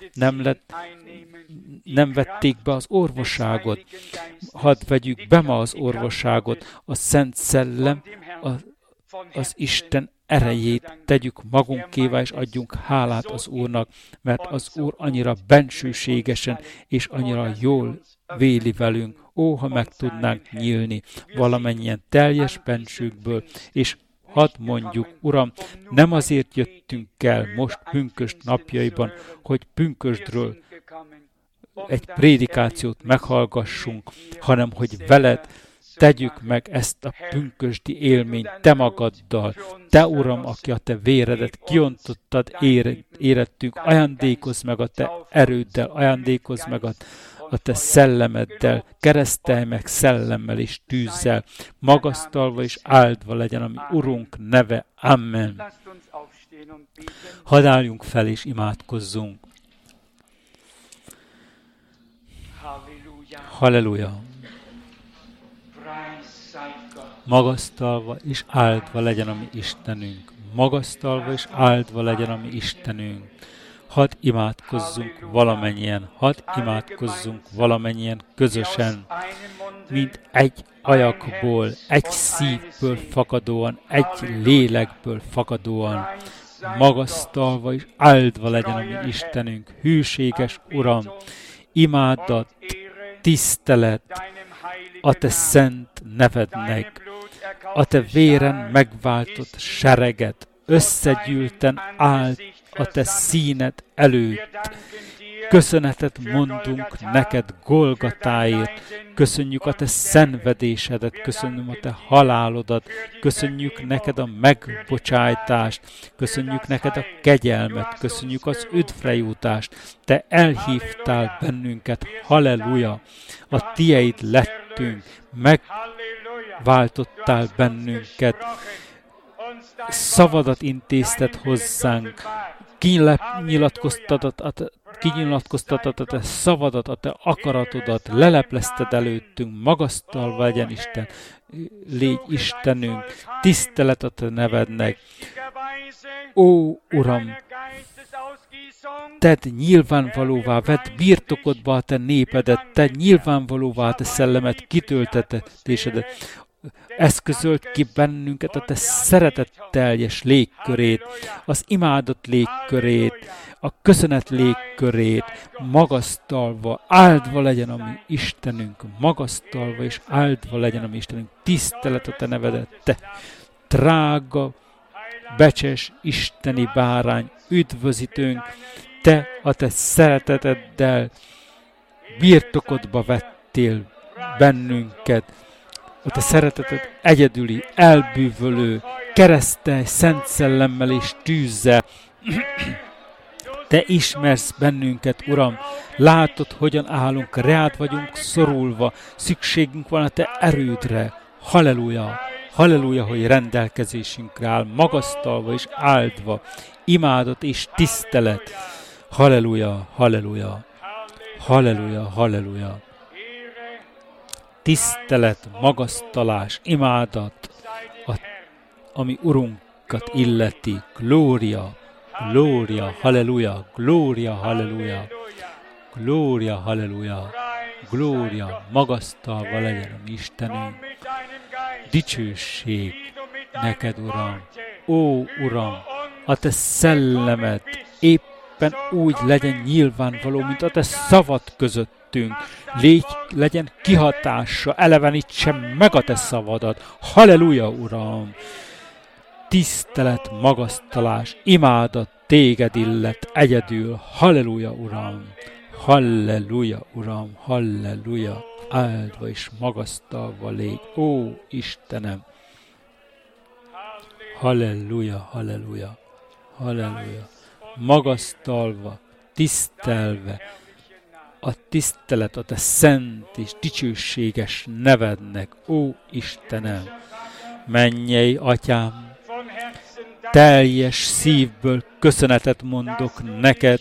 Nem vették be az orvosságot. Hadd vegyük be ma az orvosságot. A Szent Szellem, az Isten erejét tegyük magunkévá, és adjunk hálát az Úrnak, mert az Úr annyira bensőségesen és annyira jól véli velünk. Ó, ha meg tudnánk nyílni valamennyien teljes bensőkből, és hadd mondjuk, Uram, nem azért jöttünk el most pünkösd napjaiban, hogy pünkösdről egy prédikációt meghallgassunk, hanem hogy veled tegyük meg ezt a pünkösdi élményt te magaddal. Te, Uram, aki a te véredet kiontottad érettünk, ajándékozz meg a te erőddel, ajándékozz meg a te szellemeddel, keresztelj meg szellemmel és tűzzel, magasztalva és áldva legyen a mi Urunk neve. Amen. Hadd álljunk fel és imádkozzunk. Halleluja! Magasztalva és áldva legyen a mi Istenünk. Magasztalva és áldva legyen a mi Istenünk. Hadd imádkozzunk valamennyien közösen, mint egy ajakból, egy szívből fakadóan, egy lélekből fakadóan. Magasztalva és áldva legyen a mi Istenünk. Hűséges Uram, imádat, tisztelet a te szent nevednek, a te véren megváltott sereget, összegyűlten állt a te színed előtt. Köszönetet mondunk neked Golgatáért, köszönjük a te szenvedésedet, köszönjük a te halálodat, köszönjük neked a megbocsájtást, köszönjük neked a kegyelmet, köszönjük az üdvre jutást. Te elhívtál bennünket, halleluja, a tieid lettünk, megváltottál bennünket, szavadat intézted hozzánk, kinyilatkoztatod a te szavadat, a te akaratodat, leleplezted előttünk, magasztalva legyen Isten, légy Istenünk, tisztelet a te nevednek. Ó, Uram, tedd nyilvánvalóvá, vedd birtokodba a te népedet, tedd nyilvánvalóvá a te szellemet, kitöltetésedet, eszközölt ki bennünket a te szeretetteljes légkörét, az imádat légkörét, a köszönet légkörét, magasztalva, áldva legyen a mi Istenünk, magasztalva és áldva legyen a mi Istenünk, tisztelet a te nevedet, te drága, becses isteni bárány, üdvözítőnk, te a te szereteteddel birtokodba vettél bennünket, a te szereteted egyedüli, elbűvölő, keresztelj szent szellemmel és tűzzel. Te ismersz bennünket, Uram, látod, hogyan állunk, rád vagyunk szorulva, szükségünk van a te erődre. Halleluja, halleluja, hogy rendelkezésünkre áll, magasztalva és áldva, imádat és tisztelet. Halleluja, halleluja, halleluja, halleluja. Tisztelet, magasztalás, imádat, ami Urunkat illeti. Glória, glória, halleluja, glória, halleluja, glória, halleluja, glória, magasztalva legyen a mi Istenünk. Dicsőség neked, Uram. Ó, Uram, a te szellemed éppen úgy legyen nyilvánvaló, mint a te szavad között. Legyen kihatása, elevenítse meg a te szavadat. Halleluja, Uram! tisztelet, magasztalás, imádat téged illet egyedül. Halleluja, Uram! Halleluja, Uram! Halleluja! Áldva és magasztalva légy, ó Istenem! Halleluja, halleluja, halleluja! Magasztalva, tisztelve, a tisztelet a te szent és dicsőséges nevednek, ó Istenem! Mennyei Atyám, teljes szívből köszönetet mondok neked,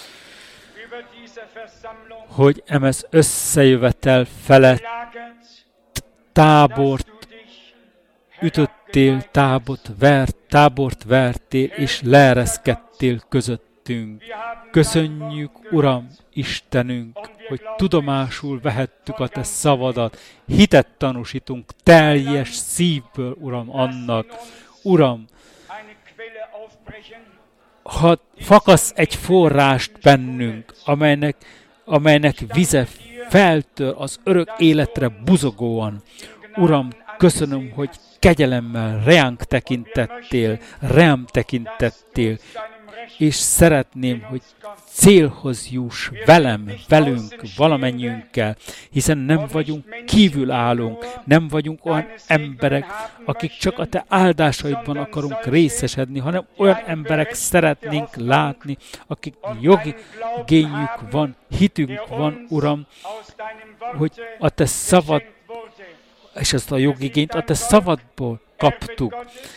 hogy emez összejövetel felett tábort ütöttél, tábort vertél, és leereszkedtél közöttünk. Köszönjük, Uram, Istenünk, hogy tudomásul vehettük a te szavadat, hitet tanúsítunk teljes szívből, Uram, annak. Uram, ha fakasz egy forrást bennünk, amelynek vize feltör az örök életre buzogóan. Uram, köszönöm, hogy kegyelemmel ránk rám tekintettél, és szeretném, hogy célhoz juss velünk, valamennyiünkkel, hiszen nem vagyunk kívülállók, nem vagyunk olyan emberek, akik csak a te áldásaidban akarunk részesedni, hanem olyan emberek szeretnénk látni, akik jogi igényük van, hitünk van, Uram, hogy a te szavad, és ezt a jogigényt a te szavadból kaptuk.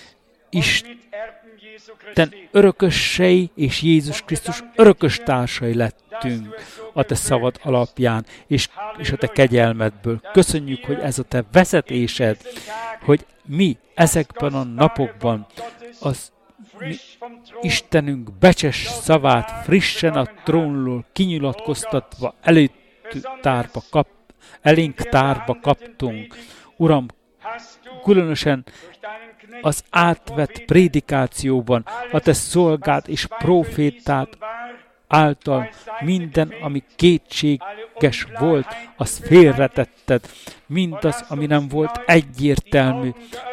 Isten örökösei és Jézus Krisztus örökös társai lettünk a te szavad alapján, és a te kegyelmedből. Köszönjük, hogy ez a te vezetésed, hogy mi ezekben a napokban az Istenünk becses szavát frissen a trónról kinyilatkoztatva elénk tárba kaptunk. Uram, különösen az átvett prédikációban a te szolgád és prófétát által minden, ami kétséges volt, azt félretetted. Mindaz, ami nem volt egyértelmű,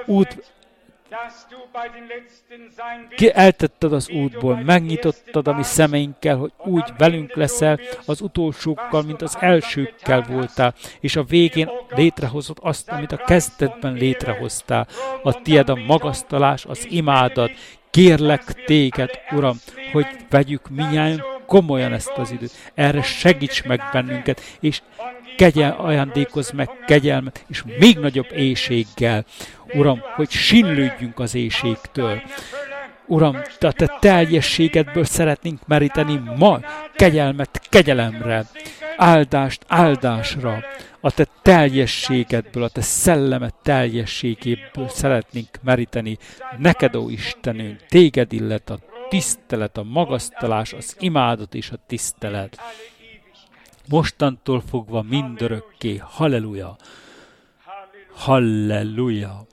eltetted az útból, megnyitottad a mi szemeinkkel, hogy úgy velünk leszel az utolsókkal, mint az elsőkkel voltál, és a végén létrehozott azt, amit a kezdetben létrehoztál. A tied a magasztalás, az imádat. Kérlek téged, Uram, hogy vegyük minnyáján komolyan ezt az időt. Erre segíts meg bennünket, és ajándékozz meg kegyelmet, és még nagyobb éhséggel, Uram, hogy sinlődjünk az éhségtől. Uram, a te teljességedből szeretnénk meríteni ma kegyelmet kegyelemre, áldást áldásra. A te teljességedből, a te szellemet teljességéből szeretnénk meríteni. Neked, ó Istenünk, téged illet a tisztelet, a magasztalás, az imádat és a tisztelet. Mostantól fogva mindörökké. Halleluja! Halleluja!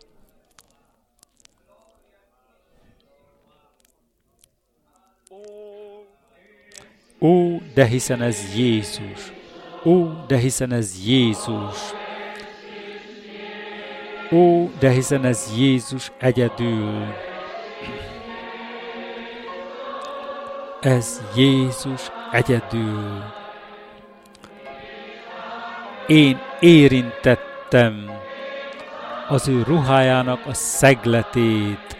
Ó, de hiszen ez Jézus! Ó, de hiszen ez Jézus! Ó, de hiszen ez Jézus egyedül! Ez Jézus egyedül! Én érintettem az ő ruhájának a szegletét,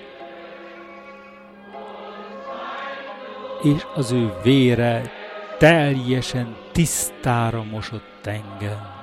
és az ő vére teljesen tisztára mosott engem.